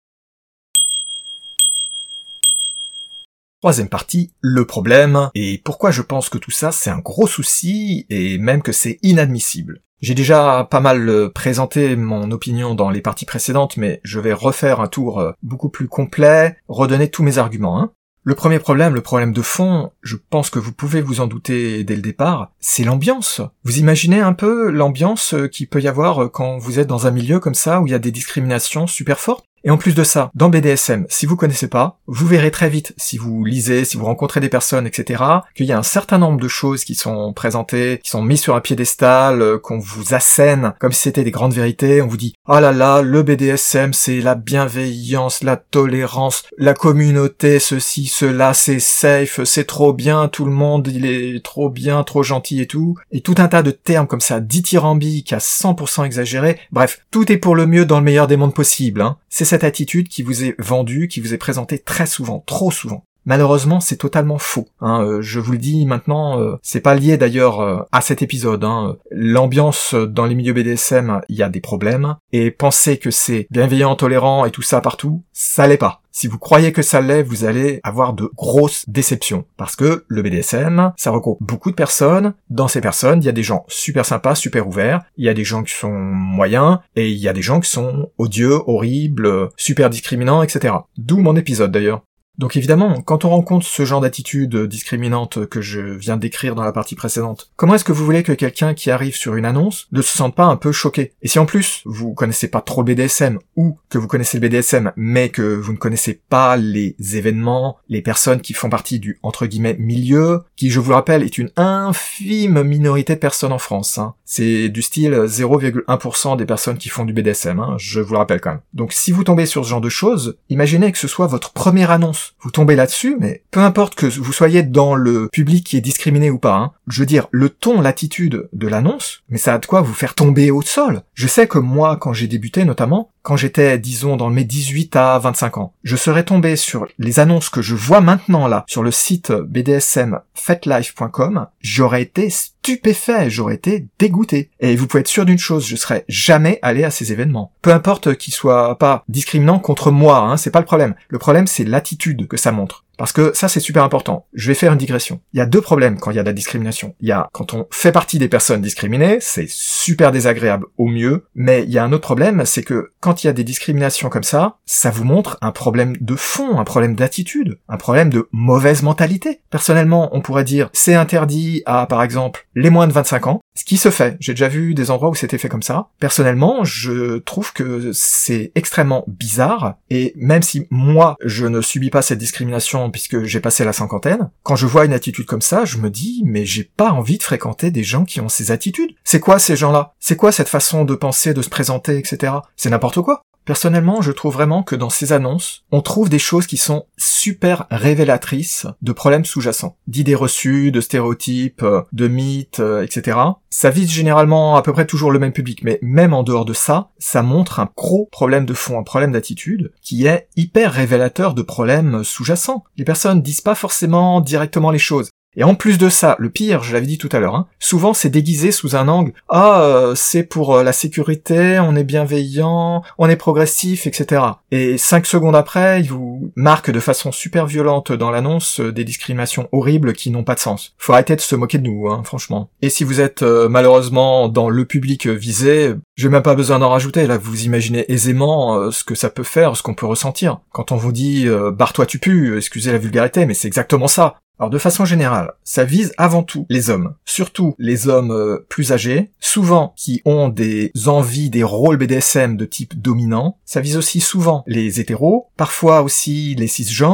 Troisième partie, le problème, et pourquoi je pense que tout ça c'est un gros souci, et même que c'est inadmissible. J'ai déjà pas mal présenté mon opinion dans les parties précédentes, mais je vais refaire un tour beaucoup plus complet, redonner tous mes arguments. Hein. Le premier problème, le problème de fond, je pense que vous pouvez vous en douter dès le départ, c'est l'ambiance. Vous imaginez un peu l'ambiance qu'il peut y avoir quand vous êtes dans un milieu comme ça, où il y a des discriminations super fortes? Et en plus de ça, dans B D S M, si vous connaissez pas, vous verrez très vite, si vous lisez, si vous rencontrez des personnes, et cetera, qu'il y a un certain nombre de choses qui sont présentées, qui sont mises sur un piédestal, euh, qu'on vous assène comme si c'était des grandes vérités, on vous dit « Ah là là, le B D S M, c'est la bienveillance, la tolérance, la communauté, ceci, cela, c'est safe, c'est trop bien, tout le monde, il est trop bien, trop gentil et tout. » Et tout un tas de termes comme ça, dithyrambiques, à cent pour cent exagérés. Bref, tout est pour le mieux dans le meilleur des mondes possibles, hein. C'est cette attitude qui vous est vendue, qui vous est présentée très souvent, trop souvent. Malheureusement, c'est totalement faux. Hein, euh, je vous le dis maintenant, euh, c'est pas lié d'ailleurs euh, à cet épisode. Hein. L'ambiance dans les milieux B D S M, il y a des problèmes, et penser que c'est bienveillant, tolérant et tout ça partout, ça l'est pas. Si vous croyez que ça l'est, vous allez avoir de grosses déceptions. Parce que le B D S M, ça regroupe beaucoup de personnes. Dans ces personnes, il y a des gens super sympas, super ouverts. Il y a des gens qui sont moyens. Et il y a des gens qui sont odieux, horribles, super discriminants, et cetera. D'où mon épisode d'ailleurs. Donc évidemment, quand on rencontre ce genre d'attitude discriminante que je viens de décrire dans la partie précédente, comment est-ce que vous voulez que quelqu'un qui arrive sur une annonce ne se sente pas un peu choqué? Et si en plus, vous connaissez pas trop le B D S M, ou que vous connaissez le B D S M, mais que vous ne connaissez pas les événements, les personnes qui font partie du, entre guillemets, milieu, qui, je vous le rappelle, est une infime minorité de personnes en France, hein. C'est du style zéro virgule un pour cent des personnes qui font du B D S M, hein, je vous le rappelle quand même. Donc si vous tombez sur ce genre de choses, imaginez que ce soit votre première annonce. Vous tombez là-dessus, mais peu importe que vous soyez dans le public qui est discriminé ou pas, hein, je veux dire, le ton, l'attitude de l'annonce, mais ça a de quoi vous faire tomber au sol. Je sais que moi, quand j'ai débuté notamment, quand j'étais, disons, dans mes dix-huit à vingt-cinq ans, je serais tombé sur les annonces que je vois maintenant là, sur le site b d s m fetlife point com, j'aurais été stupéfait, j'aurais été dégoûté. Et vous pouvez être sûr d'une chose, je serais jamais allé à ces événements. Peu importe qu'ils soient pas discriminants contre moi, hein, c'est pas le problème. Le problème, c'est l'attitude que ça montre. Parce que ça, c'est super important. Je vais faire une digression. Il y a deux problèmes quand il y a de la discrimination. Il y a quand on fait partie des personnes discriminées, c'est super désagréable au mieux, mais il y a un autre problème, c'est que quand il y a des discriminations comme ça, ça vous montre un problème de fond, un problème d'attitude, un problème de mauvaise mentalité. Personnellement, on pourrait dire c'est interdit à, par exemple, les moins de vingt-cinq ans, ce qui se fait. J'ai déjà vu des endroits où c'était fait comme ça. Personnellement, je trouve que c'est extrêmement bizarre, et même si moi, je ne subis pas cette discrimination puisque j'ai passé la cinquantaine, quand je vois une attitude comme ça, je me dis, mais j'ai pas envie de fréquenter des gens qui ont ces attitudes. C'est quoi ces gens-là? C'est quoi cette façon de penser, de se présenter, et cetera. C'est n'importe quoi. Personnellement, je trouve vraiment que dans ces annonces, on trouve des choses qui sont super révélatrices de problèmes sous-jacents, d'idées reçues, de stéréotypes, de mythes, et cetera. Ça vise généralement à peu près toujours le même public, mais même en dehors de ça, ça montre un gros problème de fond, un problème d'attitude, qui est hyper révélateur de problèmes sous-jacents. Les personnes disent pas forcément directement les choses. Et en plus de ça, le pire, je l'avais dit tout à l'heure, hein, souvent c'est déguisé sous un angle « Ah, euh, c'est pour euh, la sécurité, on est bienveillant, on est progressif, et cetera » Et cinq secondes après, ils vous marquent de façon super violente dans l'annonce euh, des discriminations horribles qui n'ont pas de sens. Faut arrêter de se moquer de nous, hein, franchement. Et si vous êtes euh, malheureusement dans le public visé, j'ai même pas besoin d'en rajouter, là vous imaginez aisément euh, ce que ça peut faire, ce qu'on peut ressentir. Quand on vous dit euh, « barre-toi tu pues », excusez la vulgarité, mais c'est exactement ça. Alors de façon générale, ça vise avant tout les hommes, surtout les hommes euh, plus âgés, souvent qui ont des envies, des rôles B D S M de type dominant. Ça vise aussi souvent les hétéros, parfois aussi les cisgenres.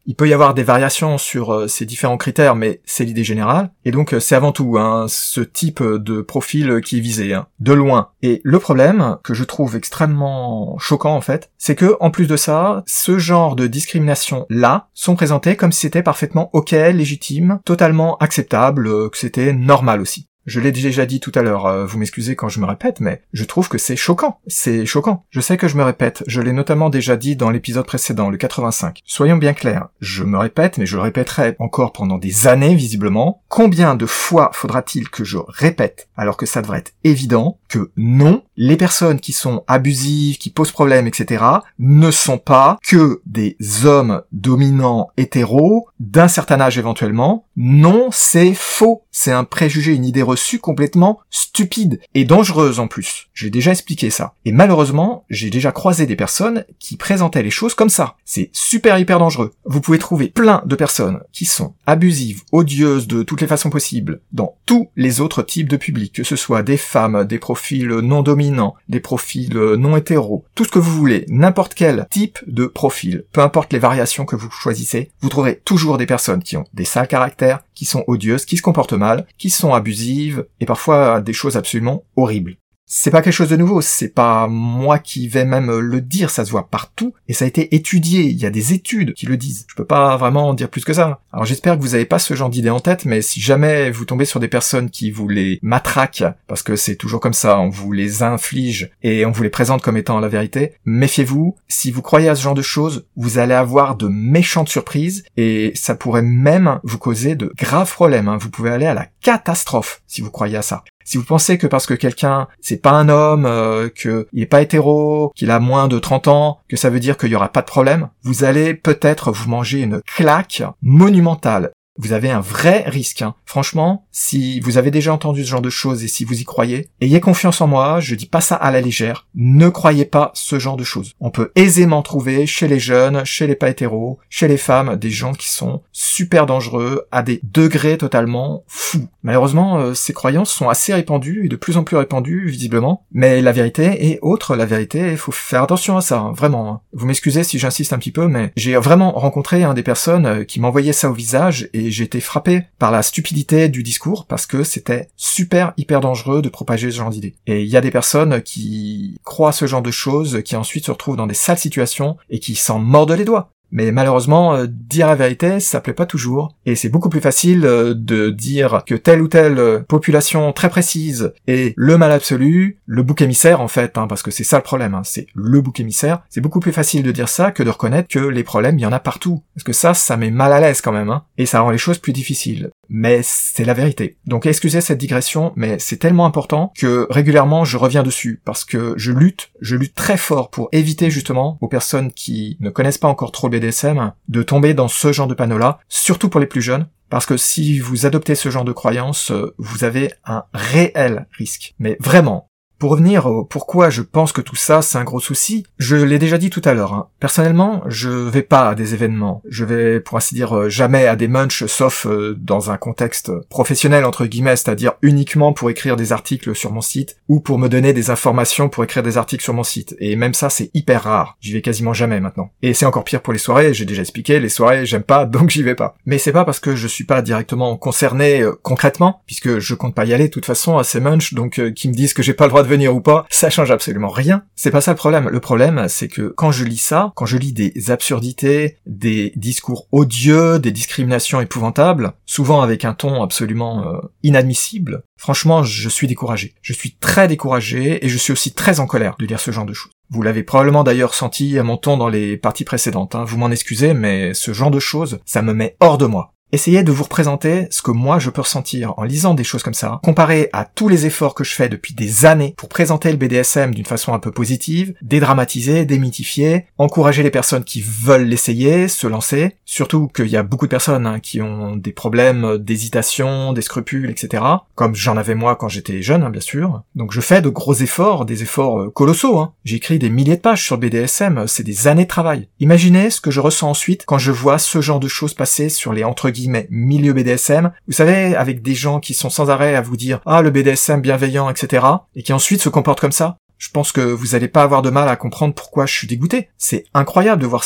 Il peut y avoir des variations sur euh, ces différents critères, mais c'est l'idée générale. Et donc euh, c'est avant tout hein, ce type de profil qui est visé, hein, de loin. Et le problème, que je trouve extrêmement choquant en fait, c'est que en plus de ça, ce genre de discrimination-là sont présentés comme si c'était parfaitement ok, légitime, totalement acceptable, euh, que c'était normal aussi. Je l'ai déjà dit tout à l'heure, euh, vous m'excusez quand je me répète, mais je trouve que c'est choquant. C'est choquant. Je sais que je me répète, je l'ai notamment déjà dit dans l'épisode précédent, le quatre-vingt-cinq. Soyons bien clairs, je me répète, mais je le répéterai encore pendant des années, visiblement. Combien de fois faudra-t-il que je répète, alors que ça devrait être évident, que non, les personnes qui sont abusives, qui posent problème, et cetera, ne sont pas que des hommes dominants hétéros, d'un certain âge éventuellement. Non, c'est faux. C'est un préjugé, une idée reçue complètement stupide et dangereuse en plus. J'ai déjà expliqué ça. Et malheureusement, j'ai déjà croisé des personnes qui présentaient les choses comme ça. C'est super hyper dangereux. Vous pouvez trouver plein de personnes qui sont abusives, odieuses de toutes les façons possibles, dans tous les autres types de publics, que ce soit des femmes, des profils non dominants, des profils non hétéros, tout ce que vous voulez, n'importe quel type de profil, peu importe les variations que vous choisissez, vous trouverez toujours des personnes qui ont des sales caractères, qui sont odieuses, qui se comportent mal, qui sont abusives, et parfois des choses absolument horribles. C'est pas quelque chose de nouveau, c'est pas moi qui vais même le dire, ça se voit partout, et ça a été étudié, il y a des études qui le disent. Je peux pas vraiment dire plus que ça. Alors j'espère que vous avez pas ce genre d'idée en tête, mais si jamais vous tombez sur des personnes qui vous les matraquent, parce que c'est toujours comme ça, on vous les inflige, et on vous les présente comme étant la vérité, méfiez-vous, si vous croyez à ce genre de choses, vous allez avoir de méchantes surprises, et ça pourrait même vous causer de graves problèmes, hein. Vous pouvez aller à la catastrophe si vous croyez à ça. Si vous pensez que parce que quelqu'un, c'est pas un homme, euh, qu'il est pas hétéro, qu'il a moins de trente ans, que ça veut dire qu'il y aura pas de problème, vous allez peut-être vous manger une claque monumentale. Vous avez un vrai risque, hein. Franchement, si vous avez déjà entendu ce genre de choses et si vous y croyez, ayez confiance en moi, je dis pas ça à la légère, ne croyez pas ce genre de choses. On peut aisément trouver chez les jeunes, chez les pas hétéros, chez les femmes, des gens qui sont super dangereux, à des degrés totalement fous. Malheureusement, euh, ces croyances sont assez répandues et de plus en plus répandues, visiblement, mais la vérité est autre, la vérité, il faut faire attention à ça, hein, vraiment. Hein. Vous m'excusez si j'insiste un petit peu, mais j'ai vraiment rencontré hein, des personnes euh, qui m'envoyaient ça au visage et j'ai été frappé par la stupidité du discours parce que c'était super hyper dangereux de propager ce genre d'idées. Et il y a des personnes qui croient ce genre de choses, qui ensuite se retrouvent dans des sales situations et qui s'en mordent les doigts. Mais malheureusement, euh, dire la vérité, ça plaît pas toujours. Et c'est beaucoup plus facile euh, de dire que telle ou telle euh, population très précise est le mal absolu, le bouc émissaire en fait, hein, parce que c'est ça le problème, hein, c'est le bouc émissaire. C'est beaucoup plus facile de dire ça que de reconnaître que les problèmes, il y en a partout. Parce que ça, ça met mal à l'aise quand même, hein, et ça rend les choses plus difficiles. Mais c'est la vérité. Donc excusez cette digression, mais c'est tellement important que régulièrement je reviens dessus, parce que je lutte, je lutte très fort pour éviter justement aux personnes qui ne connaissent pas encore trop le B D S M de tomber dans ce genre de panneau-là, surtout pour les plus jeunes, parce que si vous adoptez ce genre de croyances, vous avez un réel risque. Mais vraiment. Pour revenir au pourquoi je pense que tout ça, c'est un gros souci, je l'ai déjà dit tout à l'heure. Hein. Personnellement, je vais pas à des événements. Je vais, pour ainsi dire, jamais à des munchs, sauf euh, dans un contexte professionnel, entre guillemets, c'est-à-dire uniquement pour écrire des articles sur mon site, ou pour me donner des informations pour écrire des articles sur mon site. Et même ça, c'est hyper rare. J'y vais quasiment jamais maintenant. Et c'est encore pire pour les soirées, j'ai déjà expliqué, les soirées, j'aime pas, donc j'y vais pas. Mais c'est pas parce que je suis pas directement concerné euh, concrètement, puisque je compte pas y aller de toute façon à ces munchs, donc euh, qui me disent que j'ai pas le droit de venir ou pas, ça change absolument rien. C'est pas ça le problème. Le problème, c'est que quand je lis ça, quand je lis des absurdités, des discours odieux, des discriminations épouvantables, souvent avec un ton absolument euh, inadmissible, franchement, je suis découragé. Je suis très découragé et je suis aussi très en colère de lire ce genre de choses. Vous l'avez probablement d'ailleurs senti à mon ton dans les parties précédentes, hein. Vous m'en excusez, mais ce genre de choses, ça me met hors de moi. Essayez de vous représenter ce que moi je peux ressentir en lisant des choses comme ça, comparé à tous les efforts que je fais depuis des années pour présenter le B D S M d'une façon un peu positive, dédramatiser, démythifier, encourager les personnes qui veulent l'essayer, se lancer, surtout qu'il y a beaucoup de personnes hein, qui ont des problèmes d'hésitation, des scrupules, et cetera, comme j'en avais moi quand j'étais jeune, hein, bien sûr. Donc je fais de gros efforts, des efforts euh, colossaux, hein. J'ai écrit des milliers de pages sur le B D S M, c'est des années de travail. Imaginez ce que je ressens ensuite quand je vois ce genre de choses passer sur les entre guillemets milieu B D S M, vous savez, avec des gens qui sont sans arrêt à vous dire « Ah, le B D S M bienveillant, et cetera » et qui ensuite se comportent comme ça. Je pense que vous allez pas avoir de mal à comprendre pourquoi je suis dégoûté. C'est incroyable de voir ça.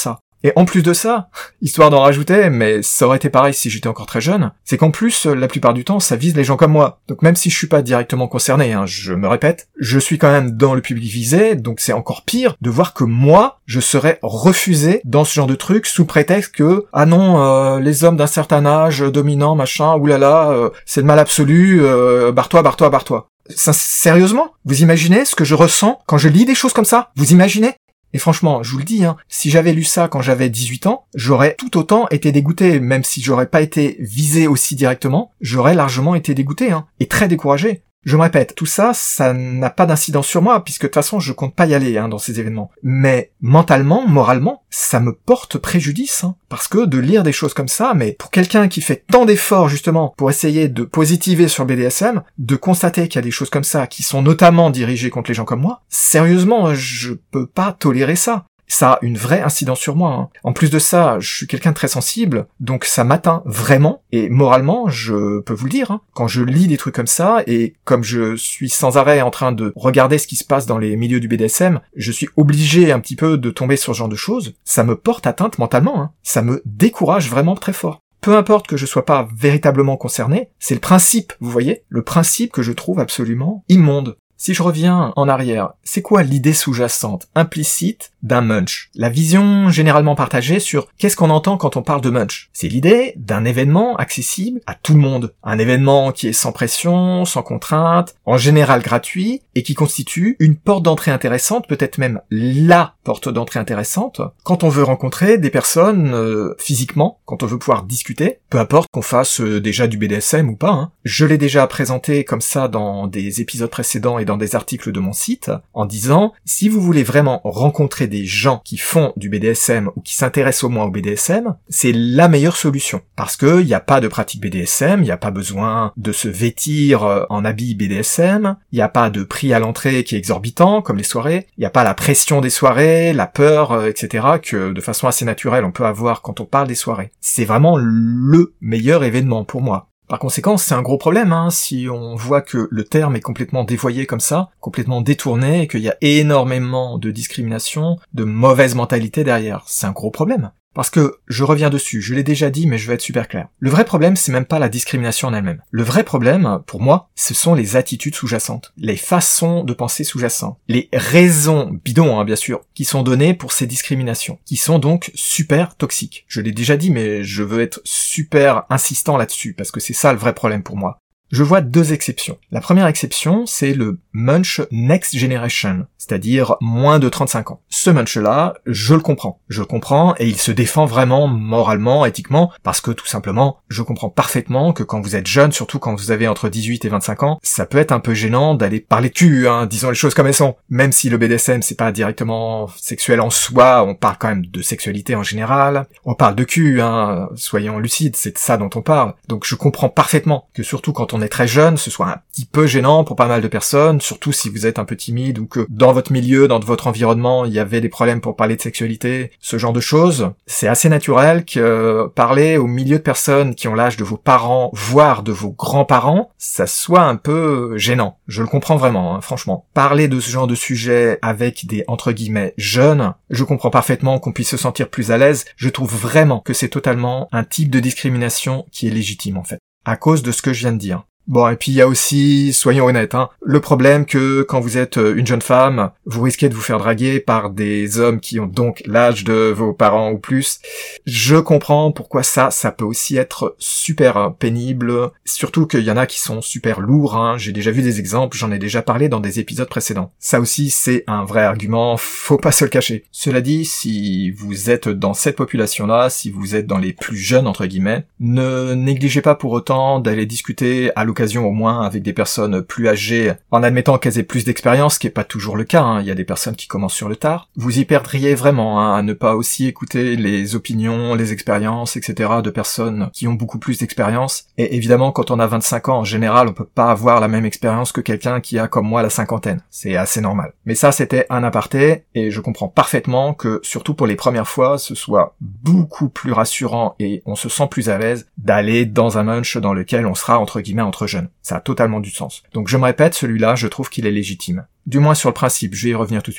Et en plus de ça, histoire d'en rajouter, mais ça aurait été pareil si j'étais encore très jeune, c'est qu'en plus, la plupart du temps, ça vise les gens comme moi. Donc même si je suis pas directement concerné, hein, je me répète, je suis quand même dans le public visé, donc c'est encore pire de voir que moi, je serais refusé dans ce genre de truc sous prétexte que, ah non, euh, les hommes d'un certain âge, dominants, machin, oulala, euh, c'est le mal absolu, euh, barre-toi, barre-toi, barre-toi. Ça, sérieusement? Vous imaginez ce que je ressens quand je lis des choses comme ça? Vous imaginez? Et franchement, je vous le dis, hein, si j'avais lu ça quand j'avais dix-huit ans, j'aurais tout autant été dégoûté, même si j'aurais pas été visé aussi directement, j'aurais largement été dégoûté, hein, et très découragé. Je me répète, tout ça, ça n'a pas d'incidence sur moi, puisque de toute façon, je compte pas y aller hein, dans ces événements. Mais mentalement, moralement, ça me porte préjudice, hein, parce que de lire des choses comme ça, mais pour quelqu'un qui fait tant d'efforts justement pour essayer de positiver sur le B D S M, de constater qu'il y a des choses comme ça qui sont notamment dirigées contre les gens comme moi, sérieusement, je peux pas tolérer ça. Ça a une vraie incidence sur moi. Hein. En plus de ça, je suis quelqu'un de très sensible, donc ça m'atteint vraiment, et moralement, je peux vous le dire, hein, quand je lis des trucs comme ça, et comme je suis sans arrêt en train de regarder ce qui se passe dans les milieux du B D S M, je suis obligé un petit peu de tomber sur ce genre de choses, ça me porte atteinte mentalement, hein. Ça me décourage vraiment très fort. Peu importe que je sois pas véritablement concerné, c'est le principe, vous voyez, le principe que je trouve absolument immonde. Si je reviens en arrière, c'est quoi l'idée sous-jacente, implicite, d'un munch? La vision généralement partagée sur qu'est-ce qu'on entend quand on parle de munch? C'est l'idée d'un événement accessible à tout le monde. Un événement qui est sans pression, sans contrainte, en général gratuit, et qui constitue une porte d'entrée intéressante, peut-être même la porte d'entrée intéressante, quand on veut rencontrer des personnes euh, physiquement, quand on veut pouvoir discuter, peu importe qu'on fasse euh, déjà du B D S M ou pas. Hein. Je l'ai déjà présenté comme ça dans des épisodes précédents et dans des articles de mon site, en disant, si vous voulez vraiment rencontrer des gens qui font du B D S M ou qui s'intéressent au moins au B D S M, c'est la meilleure solution. Parce que il n'y a pas de pratique B D S M, il n'y a pas besoin de se vêtir en habit B D S M, il n'y a pas de prix à l'entrée qui est exorbitant, comme les soirées, il n'y a pas la pression des soirées, la peur, et cetera, que de façon assez naturelle on peut avoir quand on parle des soirées. C'est vraiment le meilleur événement pour moi. Par conséquent, c'est un gros problème, hein, si on voit que le terme est complètement dévoyé comme ça, complètement détourné, et qu'il y a énormément de discrimination, de mauvaise mentalité derrière. C'est un gros problème. Parce que, je reviens dessus, je l'ai déjà dit, mais je vais être super clair. Le vrai problème, c'est même pas la discrimination en elle-même. Le vrai problème, pour moi, ce sont les attitudes sous-jacentes, les façons de penser sous-jacentes, les raisons bidons, hein, bien sûr, qui sont données pour ces discriminations, qui sont donc super toxiques. Je l'ai déjà dit, mais je veux être super insistant là-dessus, parce que c'est ça le vrai problème pour moi. Je vois deux exceptions. La première exception, c'est le munch Next Generation, c'est-à-dire moins de trente-cinq ans. Ce munch-là, je le comprends. Je le comprends et il se défend vraiment moralement, éthiquement, parce que tout simplement, je comprends parfaitement que quand vous êtes jeune, surtout quand vous avez entre dix-huit et vingt-cinq ans, ça peut être un peu gênant d'aller parler de cul, hein, disons les choses comme elles sont. Même si le B D S M, c'est pas directement sexuel en soi, on parle quand même de sexualité en général. On parle de cul, hein, soyons lucides, c'est de ça dont on parle. Donc je comprends parfaitement que surtout quand on est très jeune, ce soit un petit peu gênant pour pas mal de personnes, surtout si vous êtes un peu timide ou que dans votre milieu, dans votre environnement, il y avait des problèmes pour parler de sexualité, ce genre de choses. C'est assez naturel que parler au milieu de personnes qui ont l'âge de vos parents, voire de vos grands-parents, ça soit un peu gênant. Je le comprends vraiment, hein, franchement. Parler de ce genre de sujet avec des, entre guillemets, jeunes, je comprends parfaitement qu'on puisse se sentir plus à l'aise. Je trouve vraiment que c'est totalement un type de discrimination qui est légitime, en fait, à cause de ce que je viens de dire. Bon, et puis il y a aussi, soyons honnêtes, hein, le problème que quand vous êtes une jeune femme, vous risquez de vous faire draguer par des hommes qui ont donc l'âge de vos parents ou plus. Je comprends pourquoi ça, ça peut aussi être super pénible, surtout qu'il y en a qui sont super lourds, hein. J'ai déjà vu des exemples, j'en ai déjà parlé dans des épisodes précédents. Ça aussi, c'est un vrai argument, faut pas se le cacher. Cela dit, si vous êtes dans cette population-là, si vous êtes dans les plus jeunes, entre guillemets, ne négligez pas pour autant d'aller discuter à l'occasion au moins avec des personnes plus âgées, en admettant qu'elles aient plus d'expérience, ce qui est pas toujours le cas, hein. Il y a des personnes qui commencent sur le tard. Vous y perdriez vraiment, hein, à ne pas aussi écouter les opinions, les expériences, et cetera de personnes qui ont beaucoup plus d'expérience. Et évidemment, quand on a vingt-cinq ans, en général, on peut pas avoir la même expérience que quelqu'un qui a comme moi la cinquantaine. C'est assez normal. Mais ça, c'était un aparté, et je comprends parfaitement que, surtout pour les premières fois, ce soit beaucoup plus rassurant et on se sent plus à l'aise d'aller dans un munch dans lequel on sera, entre guillemets, entre jeunes. Ça a totalement du sens. Donc je me répète, celui-là, je trouve qu'il est légitime. Du moins sur le principe, je vais y revenir tout de suite.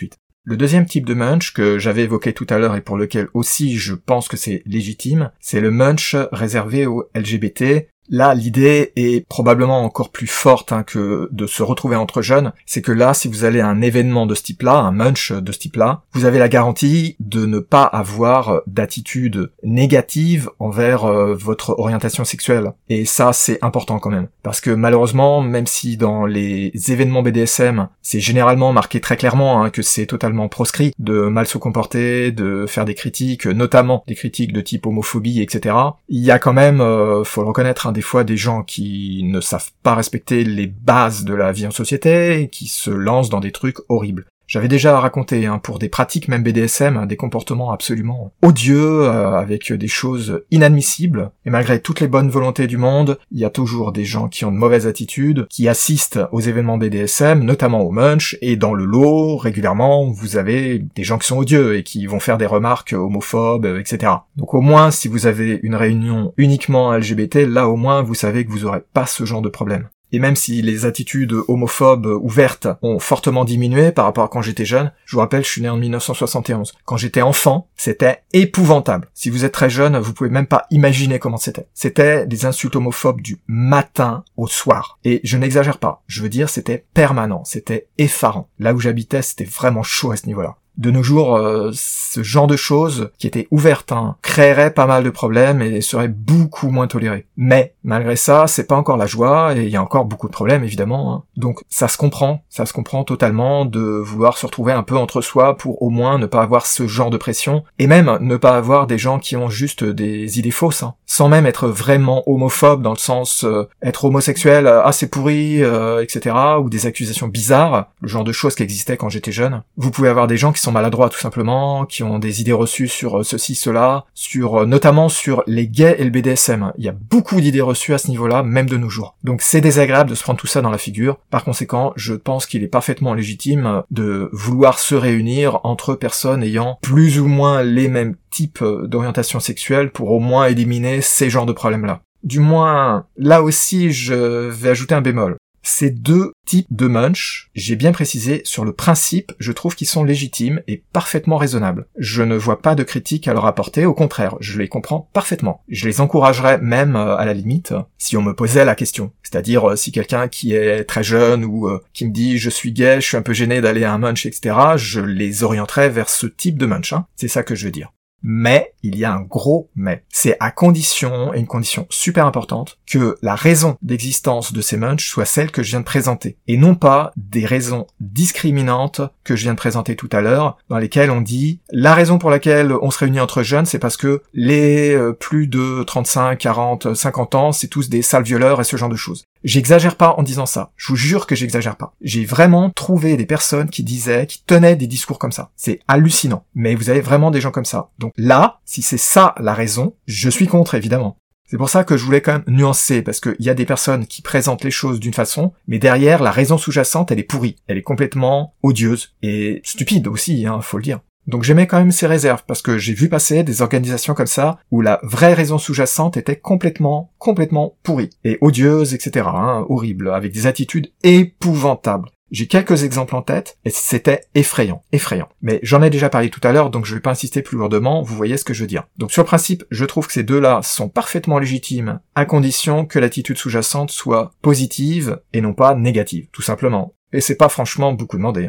Le deuxième type de munch que j'avais évoqué tout à l'heure et pour lequel aussi je pense que c'est légitime, c'est le munch réservé aux L G B T. Là, l'idée est probablement encore plus forte hein, que de se retrouver entre jeunes. C'est que là, si vous allez à un événement de ce type-là, un munch de ce type-là, vous avez la garantie de ne pas avoir d'attitude négative envers euh, votre orientation sexuelle. Et ça, c'est important quand même. Parce que malheureusement, même si dans les événements B D S M, c'est généralement marqué très clairement hein, que c'est totalement proscrit de mal se comporter, de faire des critiques, notamment des critiques de type homophobie, et cetera. Il y a quand même, euh, faut le reconnaître, hein, des fois des gens qui ne savent pas respecter les bases de la vie en société et qui se lancent dans des trucs horribles. J'avais déjà raconté, hein, pour des pratiques même B D S M, hein, des comportements absolument odieux, euh, avec des choses inadmissibles, et malgré toutes les bonnes volontés du monde, il y a toujours des gens qui ont de mauvaises attitudes, qui assistent aux événements B D S M, notamment au munch, et dans le lot, régulièrement, vous avez des gens qui sont odieux et qui vont faire des remarques homophobes, et cetera. Donc au moins, si vous avez une réunion uniquement L G B T, là au moins, vous savez que vous aurez pas ce genre de problème. Et même si les attitudes homophobes ouvertes ont fortement diminué par rapport à quand j'étais jeune, je vous rappelle, je suis né en mille neuf cent soixante et onze. Quand j'étais enfant, c'était épouvantable. Si vous êtes très jeune, vous pouvez même pas imaginer comment c'était. C'était des insultes homophobes du matin au soir. Et je n'exagère pas. Je veux dire, c'était permanent. C'était effarant. Là où j'habitais, c'était vraiment chaud à ce niveau-là. De nos jours, euh, ce genre de choses qui étaient ouvertes hein, créerait pas mal de problèmes et serait beaucoup moins toléré. Mais malgré ça, c'est pas encore la joie et il y a encore beaucoup de problèmes évidemment. Hein. Donc ça se comprend, ça se comprend totalement de vouloir se retrouver un peu entre soi pour au moins ne pas avoir ce genre de pression et même ne pas avoir des gens qui ont juste des idées fausses, hein, sans même être vraiment homophobe dans le sens euh, être homosexuel, ah c'est pourri, euh, et cetera ou des accusations bizarres, le genre de choses qui existaient quand j'étais jeune. Vous pouvez avoir des gens qui sont maladroits tout simplement, qui ont des idées reçues sur ceci, cela, sur notamment sur les gays et le B D S M. Il y a beaucoup d'idées reçues à ce niveau-là, même de nos jours. Donc c'est désagréable de se prendre tout ça dans la figure. Par conséquent, je pense qu'il est parfaitement légitime de vouloir se réunir entre personnes ayant plus ou moins les mêmes types d'orientation sexuelle pour au moins éliminer ces genres de problèmes-là. Du moins, là aussi, je vais ajouter un bémol. Ces deux types de munch, j'ai bien précisé, sur le principe, je trouve qu'ils sont légitimes et parfaitement raisonnables. Je ne vois pas de critiques à leur apporter, au contraire, je les comprends parfaitement. Je les encouragerais même, à la limite, si on me posait la question. C'est-à-dire, si quelqu'un qui est très jeune ou euh, qui me dit « je suis gay, je suis un peu gêné d'aller à un munch, et cetera » je les orienterais vers ce type de munch, hein. C'est ça que je veux dire. Mais, il y a un gros mais. C'est à condition, et une condition super importante, que la raison d'existence de ces munchs soit celle que je viens de présenter, et non pas des raisons discriminantes que je viens de présenter tout à l'heure, dans lesquelles on dit la raison pour laquelle on se réunit entre jeunes, c'est parce que les euh, plus de trente-cinq, quarante, cinquante ans, c'est tous des sales violeurs et ce genre de choses. J'exagère pas en disant ça. Je vous jure que j'exagère pas. J'ai vraiment trouvé des personnes qui disaient, qui tenaient des discours comme ça. C'est hallucinant. Mais vous avez vraiment des gens comme ça. Donc là, si c'est ça la raison, je suis contre évidemment. C'est pour ça que je voulais quand même nuancer, parce qu'il y a des personnes qui présentent les choses d'une façon, mais derrière, la raison sous-jacente, elle est pourrie. Elle est complètement odieuse. Et stupide aussi, hein, faut le dire. Donc j'aimais quand même ces réserves, parce que j'ai vu passer des organisations comme ça, où la vraie raison sous-jacente était complètement, complètement pourrie, et odieuse, et cetera, hein, horrible, avec des attitudes épouvantables. J'ai quelques exemples en tête, et c'était effrayant, effrayant. Mais j'en ai déjà parlé tout à l'heure, donc je vais pas insister plus lourdement, vous voyez ce que je veux dire. Donc sur le principe, je trouve que ces deux-là sont parfaitement légitimes, à condition que l'attitude sous-jacente soit positive, et non pas négative, tout simplement. Et c'est pas franchement beaucoup demandé.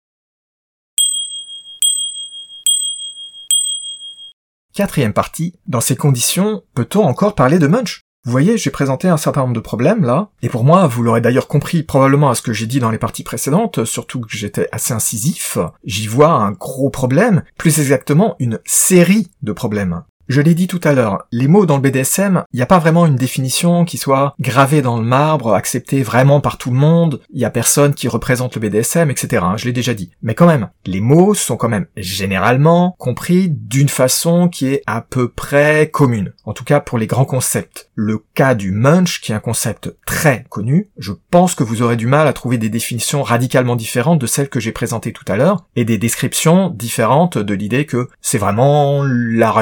Quatrième partie, dans ces conditions, peut-on encore parler de munch ? Vous voyez, j'ai présenté un certain nombre de problèmes, là, et pour moi, vous l'aurez d'ailleurs compris probablement à ce que j'ai dit dans les parties précédentes, surtout que j'étais assez incisif, j'y vois un gros problème, plus exactement une série de problèmes. Je l'ai dit tout à l'heure, les mots dans le B D S M, il n'y a pas vraiment une définition qui soit gravée dans le marbre, acceptée vraiment par tout le monde, il n'y a personne qui représente le B D S M, et cetera, hein, je l'ai déjà dit. Mais quand même, les mots sont quand même généralement compris d'une façon qui est à peu près commune, en tout cas pour les grands concepts. Le cas du munch, qui est un concept très connu, je pense que vous aurez du mal à trouver des définitions radicalement différentes de celles que j'ai présentées tout à l'heure, et des descriptions différentes de l'idée que c'est vraiment la réunion informelle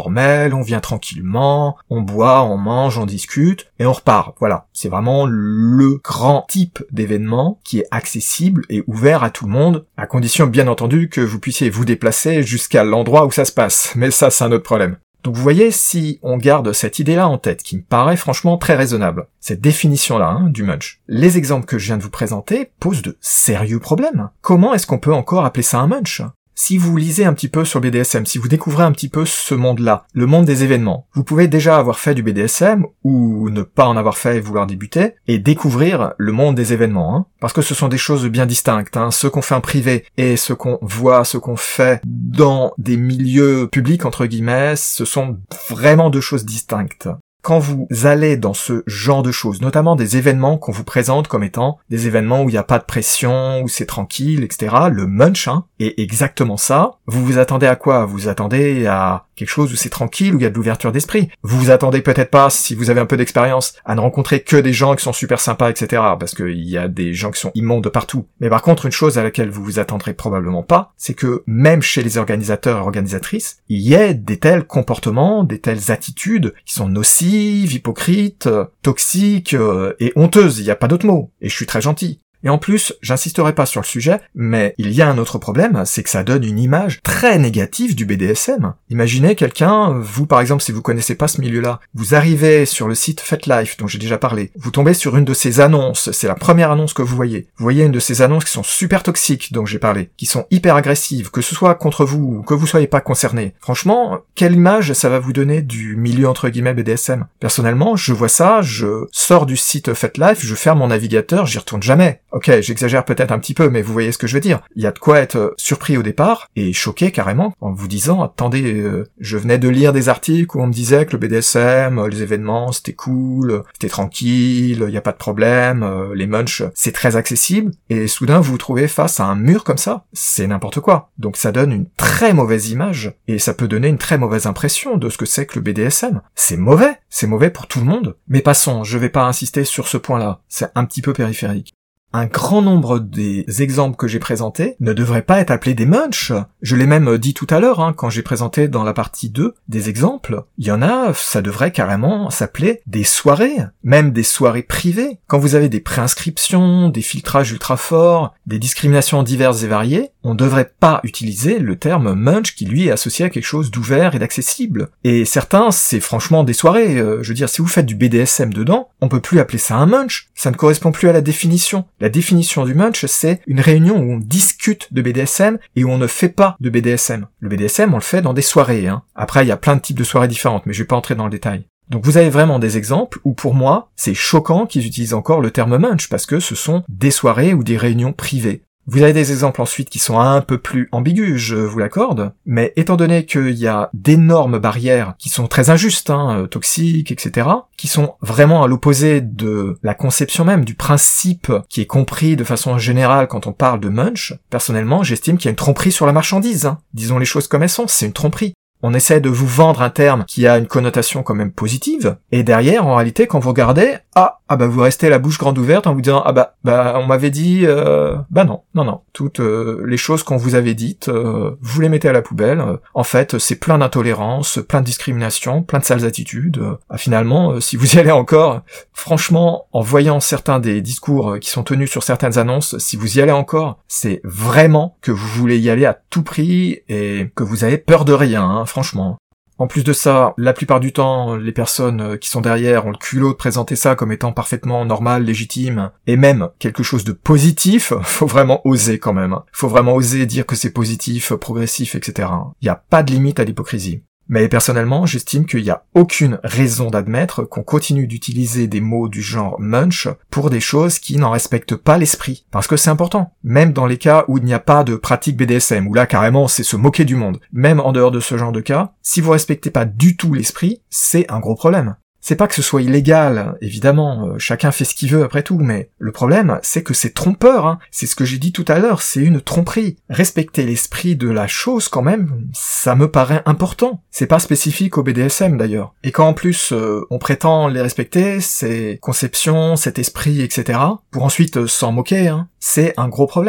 informel, on vient tranquillement, on boit, on mange, on discute, et on repart. Voilà. C'est vraiment le grand type d'événement qui est accessible et ouvert à tout le monde, à condition bien entendu que vous puissiez vous déplacer jusqu'à l'endroit où ça se passe. Mais ça, c'est un autre problème. Donc vous voyez, si on garde cette idée-là en tête, qui me paraît franchement très raisonnable, cette définition-là hein, du munch, les exemples que je viens de vous présenter posent de sérieux problèmes. Comment est-ce qu'on peut encore appeler ça un munch ? Si vous lisez un petit peu sur le B D S M, si vous découvrez un petit peu ce monde-là, le monde des événements, vous pouvez déjà avoir fait du B D S M, ou ne pas en avoir fait et vouloir débuter, et découvrir le monde des événements, hein, parce que ce sont des choses bien distinctes, hein, ce qu'on fait en privé et ce qu'on voit, ce qu'on fait dans des milieux publics, entre guillemets, ce sont vraiment deux choses distinctes. Quand vous allez dans ce genre de choses, notamment des événements qu'on vous présente comme étant des événements où il n'y a pas de pression, où c'est tranquille, et cetera, le munch hein, est exactement ça. Vous vous attendez à quoi ? Vous vous attendez à quelque chose où c'est tranquille, où il y a de l'ouverture d'esprit. Vous vous attendez peut-être pas, si vous avez un peu d'expérience, à ne rencontrer que des gens qui sont super sympas, et cetera, parce qu'il y a des gens qui sont immondes partout. Mais par contre, une chose à laquelle vous vous attendrez probablement pas, c'est que même chez les organisateurs et organisatrices, il y ait des tels comportements, des telles attitudes qui sont nocives, hypocrite, toxique euh, et honteuse, il n'y a pas d'autre mot, et je suis très gentil. Et en plus, j'insisterai pas sur le sujet, mais il y a un autre problème, c'est que ça donne une image très négative du B D S M. Imaginez quelqu'un, vous par exemple, si vous connaissez pas ce milieu-là, vous arrivez sur le site FetLife, dont j'ai déjà parlé, vous tombez sur une de ces annonces, c'est la première annonce que vous voyez. Vous voyez une de ces annonces qui sont super toxiques, dont j'ai parlé, qui sont hyper agressives, que ce soit contre vous ou que vous soyez pas concerné. Franchement, quelle image ça va vous donner du milieu entre guillemets B D S M ? Personnellement, je vois ça, je sors du site FetLife, je ferme mon navigateur, j'y retourne jamais. Ok, j'exagère peut-être un petit peu, mais vous voyez ce que je veux dire. Il y a de quoi être surpris au départ, et choqué carrément, en vous disant, attendez, euh, je venais de lire des articles où on me disait que le B D S M, les événements, c'était cool, c'était tranquille, il n'y a pas de problème, euh, les munchs, c'est très accessible, et soudain vous vous trouvez face à un mur comme ça, c'est n'importe quoi. Donc ça donne une très mauvaise image, et ça peut donner une très mauvaise impression de ce que c'est que le B D S M. C'est mauvais, c'est mauvais pour tout le monde. Mais passons, je vais pas insister sur ce point-là, c'est un petit peu périphérique. Un grand nombre des exemples que j'ai présentés ne devraient pas être appelés des munchs. Je l'ai même dit tout à l'heure, hein, quand j'ai présenté dans la partie deux des exemples. Il y en a, ça devrait carrément s'appeler des soirées, même des soirées privées. Quand vous avez des préinscriptions, des filtrages ultra forts, des discriminations diverses et variées, on devrait pas utiliser le terme munch qui lui est associé à quelque chose d'ouvert et d'accessible. Et certains, c'est franchement des soirées. Euh, je veux dire, si vous faites du B D S M dedans, on peut plus appeler ça un munch. Ça ne correspond plus à la définition. La définition du munch, c'est une réunion où on discute de B D S M et où on ne fait pas de B D S M. Le B D S M, on le fait dans des soirées, hein. Après, il y a plein de types de soirées différentes, mais je vais pas entrer dans le détail. Donc vous avez vraiment des exemples où pour moi, c'est choquant qu'ils utilisent encore le terme munch parce que ce sont des soirées ou des réunions privées. Vous avez des exemples ensuite qui sont un peu plus ambigus, je vous l'accorde, mais étant donné qu'il y a d'énormes barrières qui sont très injustes, hein, toxiques, et cetera, qui sont vraiment à l'opposé de la conception même, du principe qui est compris de façon générale quand on parle de munch, personnellement, j'estime qu'il y a une tromperie sur la marchandise, hein. Disons les choses comme elles sont, c'est une tromperie. On essaie de vous vendre un terme qui a une connotation quand même positive, et derrière, en réalité, quand vous regardez, ah, ah bah vous restez la bouche grande ouverte en vous disant, ah bah, bah on m'avait dit, euh, bah non, non, non, toutes euh, les choses qu'on vous avait dites, euh, vous les mettez à la poubelle, euh, en fait, c'est plein d'intolérance, plein de discrimination, plein de sales attitudes, euh, ah, finalement, euh, si vous y allez encore, franchement, en voyant certains des discours qui sont tenus sur certaines annonces, si vous y allez encore, c'est vraiment que vous voulez y aller à tout prix, et que vous avez peur de rien, hein, franchement. En plus de ça, la plupart du temps, les personnes qui sont derrière ont le culot de présenter ça comme étant parfaitement normal, légitime, et même quelque chose de positif. Faut vraiment oser quand même. Faut vraiment oser dire que c'est positif, progressif, et cetera. Il n'y a pas de limite à l'hypocrisie. Mais personnellement, j'estime qu'il n'y a aucune raison d'admettre qu'on continue d'utiliser des mots du genre munch pour des choses qui n'en respectent pas l'esprit. Parce que c'est important. Même dans les cas où il n'y a pas de pratique B D S M, où là carrément c'est se moquer du monde. Même en dehors de ce genre de cas, si vous respectez pas du tout l'esprit, c'est un gros problème. C'est pas que ce soit illégal, évidemment, euh, chacun fait ce qu'il veut après tout, mais le problème, c'est que c'est trompeur, hein. C'est ce que j'ai dit tout à l'heure, c'est une tromperie. Respecter l'esprit de la chose, quand même, ça me paraît important. C'est pas spécifique au B D S M, d'ailleurs. Et quand en plus, euh, on prétend les respecter, ces conceptions, cet esprit, et cetera, pour ensuite euh, s'en moquer, hein, c'est un gros problème.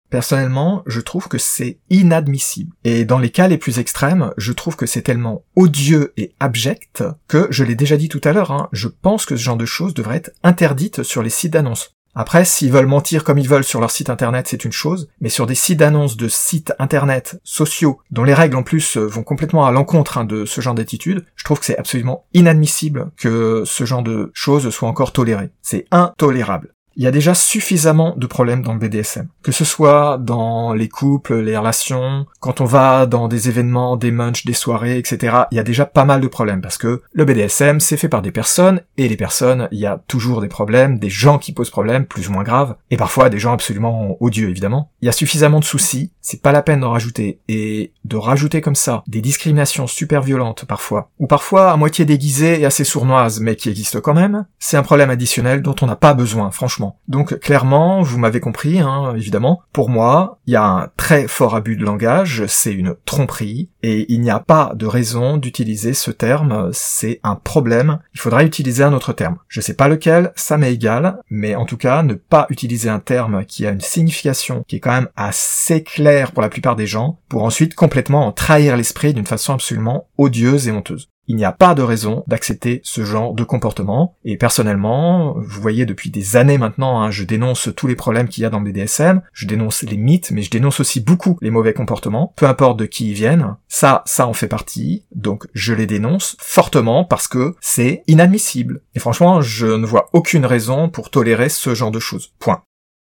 Personnellement, je trouve que c'est inadmissible. Et dans les cas les plus extrêmes, je trouve que c'est tellement odieux et abject que, je l'ai déjà dit tout à l'heure, hein, je pense que ce genre de choses devrait être interdite sur les sites d'annonces. Après, s'ils veulent mentir comme ils veulent sur leur site internet, c'est une chose, mais sur des sites d'annonces de sites internet sociaux, dont les règles en plus vont complètement à l'encontre hein, de ce genre d'attitude, je trouve que c'est absolument inadmissible que ce genre de choses soit encore toléré. C'est intolérable. Il y a déjà suffisamment de problèmes dans le B D S M. Que ce soit dans les couples, les relations, quand on va dans des événements, des munchs, des soirées, et cetera, il y a déjà pas mal de problèmes, parce que le B D S M, c'est fait par des personnes, et les personnes, il y a toujours des problèmes, des gens qui posent problème, plus ou moins graves, et parfois des gens absolument odieux, évidemment. Il y a suffisamment de soucis, c'est pas la peine d'en rajouter, et de rajouter comme ça des discriminations super violentes, parfois, ou parfois à moitié déguisées et assez sournoises, mais qui existent quand même, c'est un problème additionnel dont on n'a pas besoin, franchement. Donc clairement, vous m'avez compris, hein, évidemment, pour moi, il y a un très fort abus de langage, c'est une tromperie, et il n'y a pas de raison d'utiliser ce terme, c'est un problème, il faudra utiliser un autre terme. Je sais pas lequel, ça m'est égal, mais en tout cas, ne pas utiliser un terme qui a une signification qui est quand même assez claire pour la plupart des gens, pour ensuite complètement en trahir l'esprit d'une façon absolument odieuse et honteuse. Il n'y a pas de raison d'accepter ce genre de comportement, et personnellement, vous voyez depuis des années maintenant, hein, je dénonce tous les problèmes qu'il y a dans le B D S M, je dénonce les mythes, mais je dénonce aussi beaucoup les mauvais comportements, peu importe de qui ils viennent, ça, ça en fait partie, donc je les dénonce fortement parce que c'est inadmissible. Et franchement, je ne vois aucune raison pour tolérer ce genre de choses. Point.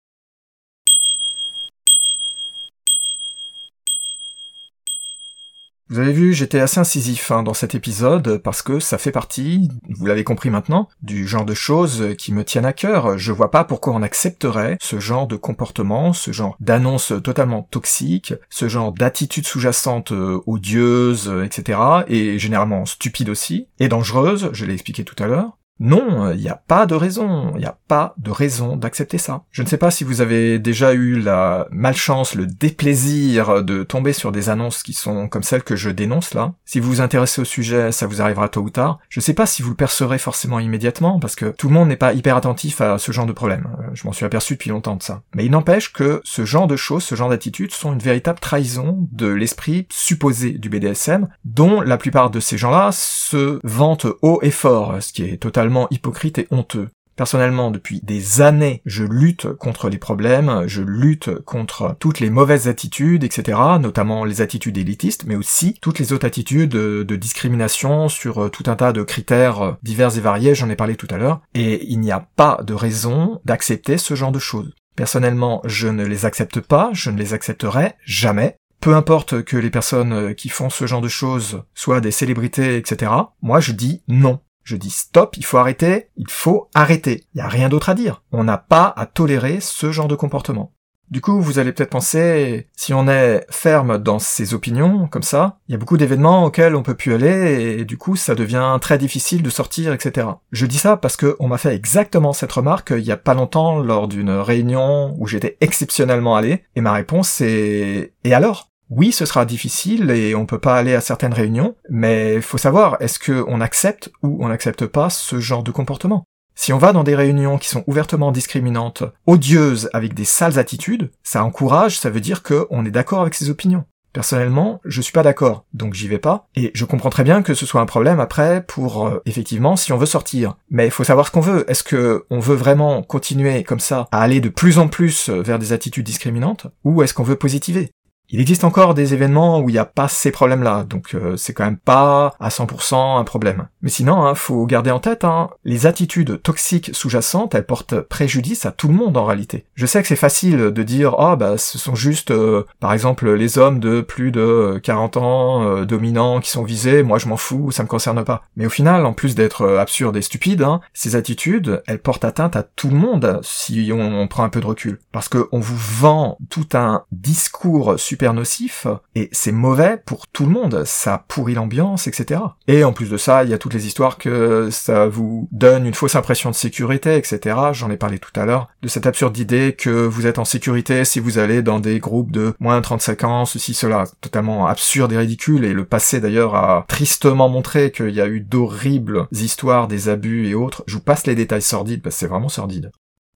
Vous avez vu, j'étais assez incisif hein, dans cet épisode parce que ça fait partie, vous l'avez compris maintenant, du genre de choses qui me tiennent à cœur. Je vois pas pourquoi on accepterait ce genre de comportement, ce genre d'annonces totalement toxiques, ce genre d'attitudes sous-jacentes euh, odieuses, et cetera, et généralement stupides aussi, et dangereuses, je l'ai expliqué tout à l'heure. Non, il n'y a pas de raison, il n'y a pas de raison d'accepter ça. Je ne sais pas si vous avez déjà eu la malchance, le déplaisir de tomber sur des annonces qui sont comme celles que je dénonce là. Si vous vous intéressez au sujet, ça vous arrivera tôt ou tard. Je ne sais pas si vous le percevrez forcément immédiatement, parce que tout le monde n'est pas hyper attentif à ce genre de problème. Je m'en suis aperçu depuis longtemps de ça. Mais il n'empêche que ce genre de choses, ce genre d'attitudes sont une véritable trahison de l'esprit supposé du B D S M, dont la plupart de ces gens-là se vantent haut et fort, ce qui est totalement hypocrite et honteux. Personnellement, depuis des années, je lutte contre les problèmes, je lutte contre toutes les mauvaises attitudes, et cetera, notamment les attitudes élitistes, mais aussi toutes les autres attitudes de, de discrimination sur tout un tas de critères divers et variés, j'en ai parlé tout à l'heure, et il n'y a pas de raison d'accepter ce genre de choses. Personnellement, je ne les accepte pas, je ne les accepterai jamais. Peu importe que les personnes qui font ce genre de choses soient des célébrités, et cetera, moi je dis non. Je dis stop, il faut arrêter, il faut arrêter. Il n'y a rien d'autre à dire. On n'a pas à tolérer ce genre de comportement. Du coup, vous allez peut-être penser, si on est ferme dans ses opinions, comme ça, il y a beaucoup d'événements auxquels on peut plus aller, et du coup, ça devient très difficile de sortir, et cetera. Je dis ça parce que on m'a fait exactement cette remarque il y a pas longtemps lors d'une réunion où j'étais exceptionnellement allé, et ma réponse est « Et alors ?» Oui, ce sera difficile et on peut pas aller à certaines réunions, mais faut savoir, est-ce que on accepte ou on n'accepte pas ce genre de comportement? Si on va dans des réunions qui sont ouvertement discriminantes, odieuses, avec des sales attitudes, ça encourage, ça veut dire qu'on est d'accord avec ses opinions. Personnellement, je suis pas d'accord, donc j'y vais pas, et je comprends très bien que ce soit un problème après pour, euh, effectivement, si on veut sortir. Mais il faut savoir ce qu'on veut. Est-ce que on veut vraiment continuer comme ça à aller de plus en plus vers des attitudes discriminantes, ou est-ce qu'on veut positiver? Il existe encore des événements où il n'y a pas ces problèmes-là, donc euh, c'est quand même pas à cent pour cent un problème. Mais sinon, hein, faut garder en tête, hein, les attitudes toxiques sous-jacentes, elles portent préjudice à tout le monde en réalité. Je sais que c'est facile de dire « Ah, oh, bah ce sont juste, euh, par exemple, les hommes de plus de quarante ans, euh, dominants, qui sont visés, moi je m'en fous, ça me concerne pas. » Mais au final, en plus d'être absurde et stupide, hein, ces attitudes, elles portent atteinte à tout le monde si on, on prend un peu de recul. Parce que on vous vend tout un discours super super nocif, et c'est mauvais pour tout le monde, ça pourrit l'ambiance, et cetera. Et en plus de ça, il y a toutes les histoires que ça vous donne une fausse impression de sécurité, et cetera. J'en ai parlé tout à l'heure, de cette absurde idée que vous êtes en sécurité si vous allez dans des groupes de moins de trente-cinq ans, ceci, cela, totalement absurde et ridicule, et le passé d'ailleurs a tristement montré qu'il y a eu d'horribles histoires, des abus et autres. Je vous passe les détails sordides, parce que c'est vraiment sordide.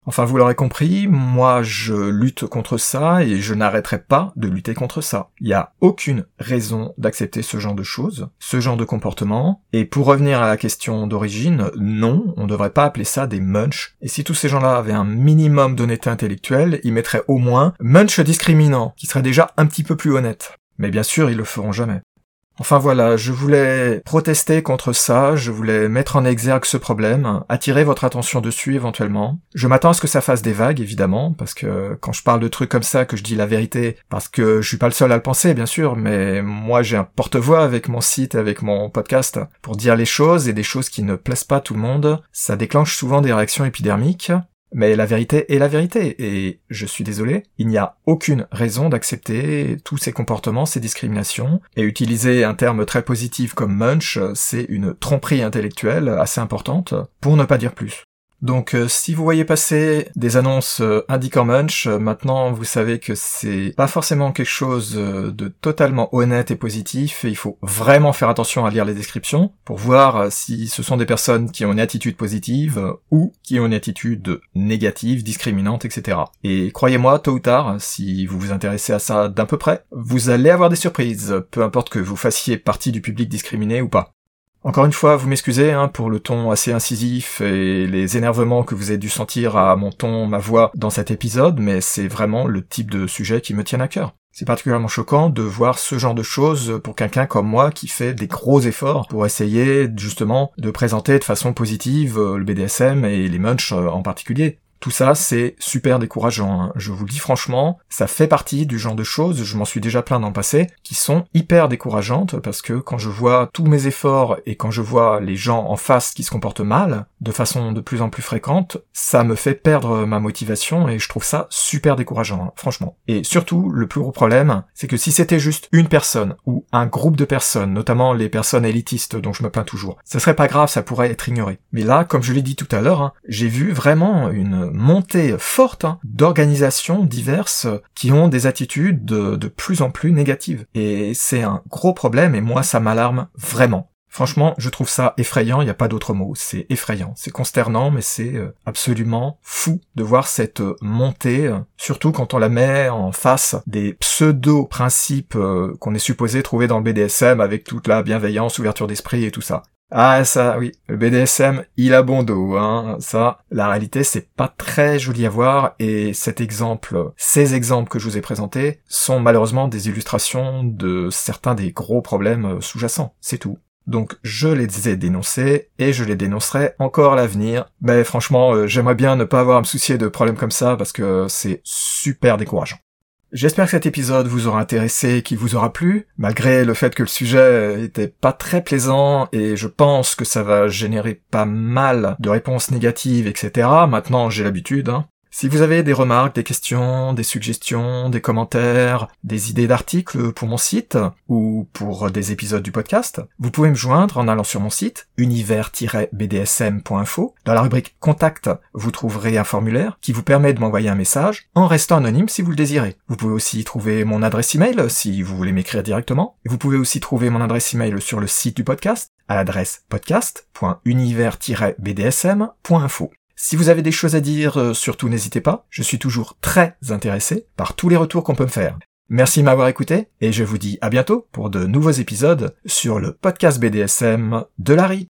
Enfin, vous l'aurez compris, moi je lutte contre ça et je n'arrêterai pas de lutter contre ça. Il n'y a aucune raison d'accepter ce genre de choses, ce genre de comportement. Et pour revenir à la question d'origine, non, on ne devrait pas appeler ça des munch. Et si tous ces gens-là avaient un minimum d'honnêteté intellectuelle, ils mettraient au moins munch discriminant, qui serait déjà un petit peu plus honnête. Mais bien sûr, ils le feront jamais. Enfin voilà, je voulais protester contre ça, je voulais mettre en exergue ce problème, attirer votre attention dessus éventuellement. Je m'attends à ce que ça fasse des vagues, évidemment, parce que quand je parle de trucs comme ça, que je dis la vérité, parce que je suis pas le seul à le penser, bien sûr, mais moi j'ai un porte-voix avec mon site, avec mon podcast, pour dire les choses, et des choses qui ne plaisent pas à tout le monde, ça déclenche souvent des réactions épidermiques. Mais la vérité est la vérité, et je suis désolé, il n'y a aucune raison d'accepter tous ces comportements, ces discriminations, et utiliser un terme très positif comme munch, c'est une tromperie intellectuelle assez importante, pour ne pas dire plus. Donc euh, si vous voyez passer des annonces euh, indiquant munch, euh, maintenant vous savez que c'est pas forcément quelque chose euh, de totalement honnête et positif, et il faut vraiment faire attention à lire les descriptions pour voir euh, si ce sont des personnes qui ont une attitude positive euh, ou qui ont une attitude négative, discriminante, et cetera. Et croyez-moi, tôt ou tard, si vous vous intéressez à ça d'un peu près, vous allez avoir des surprises, peu importe que vous fassiez partie du public discriminé ou pas. Encore une fois, vous m'excusez hein, pour le ton assez incisif et les énervements que vous avez dû sentir à mon ton, ma voix dans cet épisode, mais c'est vraiment le type de sujet qui me tient à cœur. C'est particulièrement choquant de voir ce genre de choses pour quelqu'un comme moi qui fait des gros efforts pour essayer justement de présenter de façon positive le B D S M et les munch en particulier. Tout ça, c'est super décourageant, hein. Je vous le dis franchement, ça fait partie du genre de choses, je m'en suis déjà plaint dans le passé, qui sont hyper décourageantes, parce que quand je vois tous mes efforts et quand je vois les gens en face qui se comportent mal, de façon de plus en plus fréquente, ça me fait perdre ma motivation et je trouve ça super décourageant, hein, franchement. Et surtout, le plus gros problème, c'est que si c'était juste une personne ou un groupe de personnes, notamment les personnes élitistes dont je me plains toujours, ça serait pas grave, ça pourrait être ignoré. Mais là, comme je l'ai dit tout à l'heure, hein, j'ai vu vraiment une montée forte hein, d'organisations diverses qui ont des attitudes de, de plus en plus négatives. Et c'est un gros problème et moi ça m'alarme vraiment. Franchement, je trouve ça effrayant, il n'y a pas d'autre mot, c'est effrayant, c'est consternant, mais c'est absolument fou de voir cette montée, surtout quand on la met en face des pseudo-principes qu'on est supposé trouver dans le B D S M avec toute la bienveillance, ouverture d'esprit et tout ça. Ah ça, oui, le B D S M, il a bon dos, hein, ça, la réalité c'est pas très joli à voir, et cet exemple, ces exemples que je vous ai présentés, sont malheureusement des illustrations de certains des gros problèmes sous-jacents, c'est tout. Donc je les ai dénoncés, et je les dénoncerai encore à l'avenir, mais franchement, euh, j'aimerais bien ne pas avoir à me soucier de problèmes comme ça, parce que c'est super décourageant. J'espère que cet épisode vous aura intéressé et qu'il vous aura plu, malgré le fait que le sujet était pas très plaisant et je pense que ça va générer pas mal de réponses négatives, et cetera. Maintenant, j'ai l'habitude, hein. Si vous avez des remarques, des questions, des suggestions, des commentaires, des idées d'articles pour mon site, ou pour des épisodes du podcast, vous pouvez me joindre en allant sur mon site, univers tiret b d s m point info. Dans la rubrique Contact, vous trouverez un formulaire qui vous permet de m'envoyer un message, en restant anonyme si vous le désirez. Vous pouvez aussi trouver mon adresse email si vous voulez m'écrire directement. Et vous pouvez aussi trouver mon adresse email sur le site du podcast, à l'adresse podcast point univers tiret b d s m point info. Si vous avez des choses à dire, euh, surtout n'hésitez pas, je suis toujours très intéressé par tous les retours qu'on peut me faire. Merci de m'avoir écouté, et je vous dis à bientôt pour de nouveaux épisodes sur le podcast B D S M de Larry.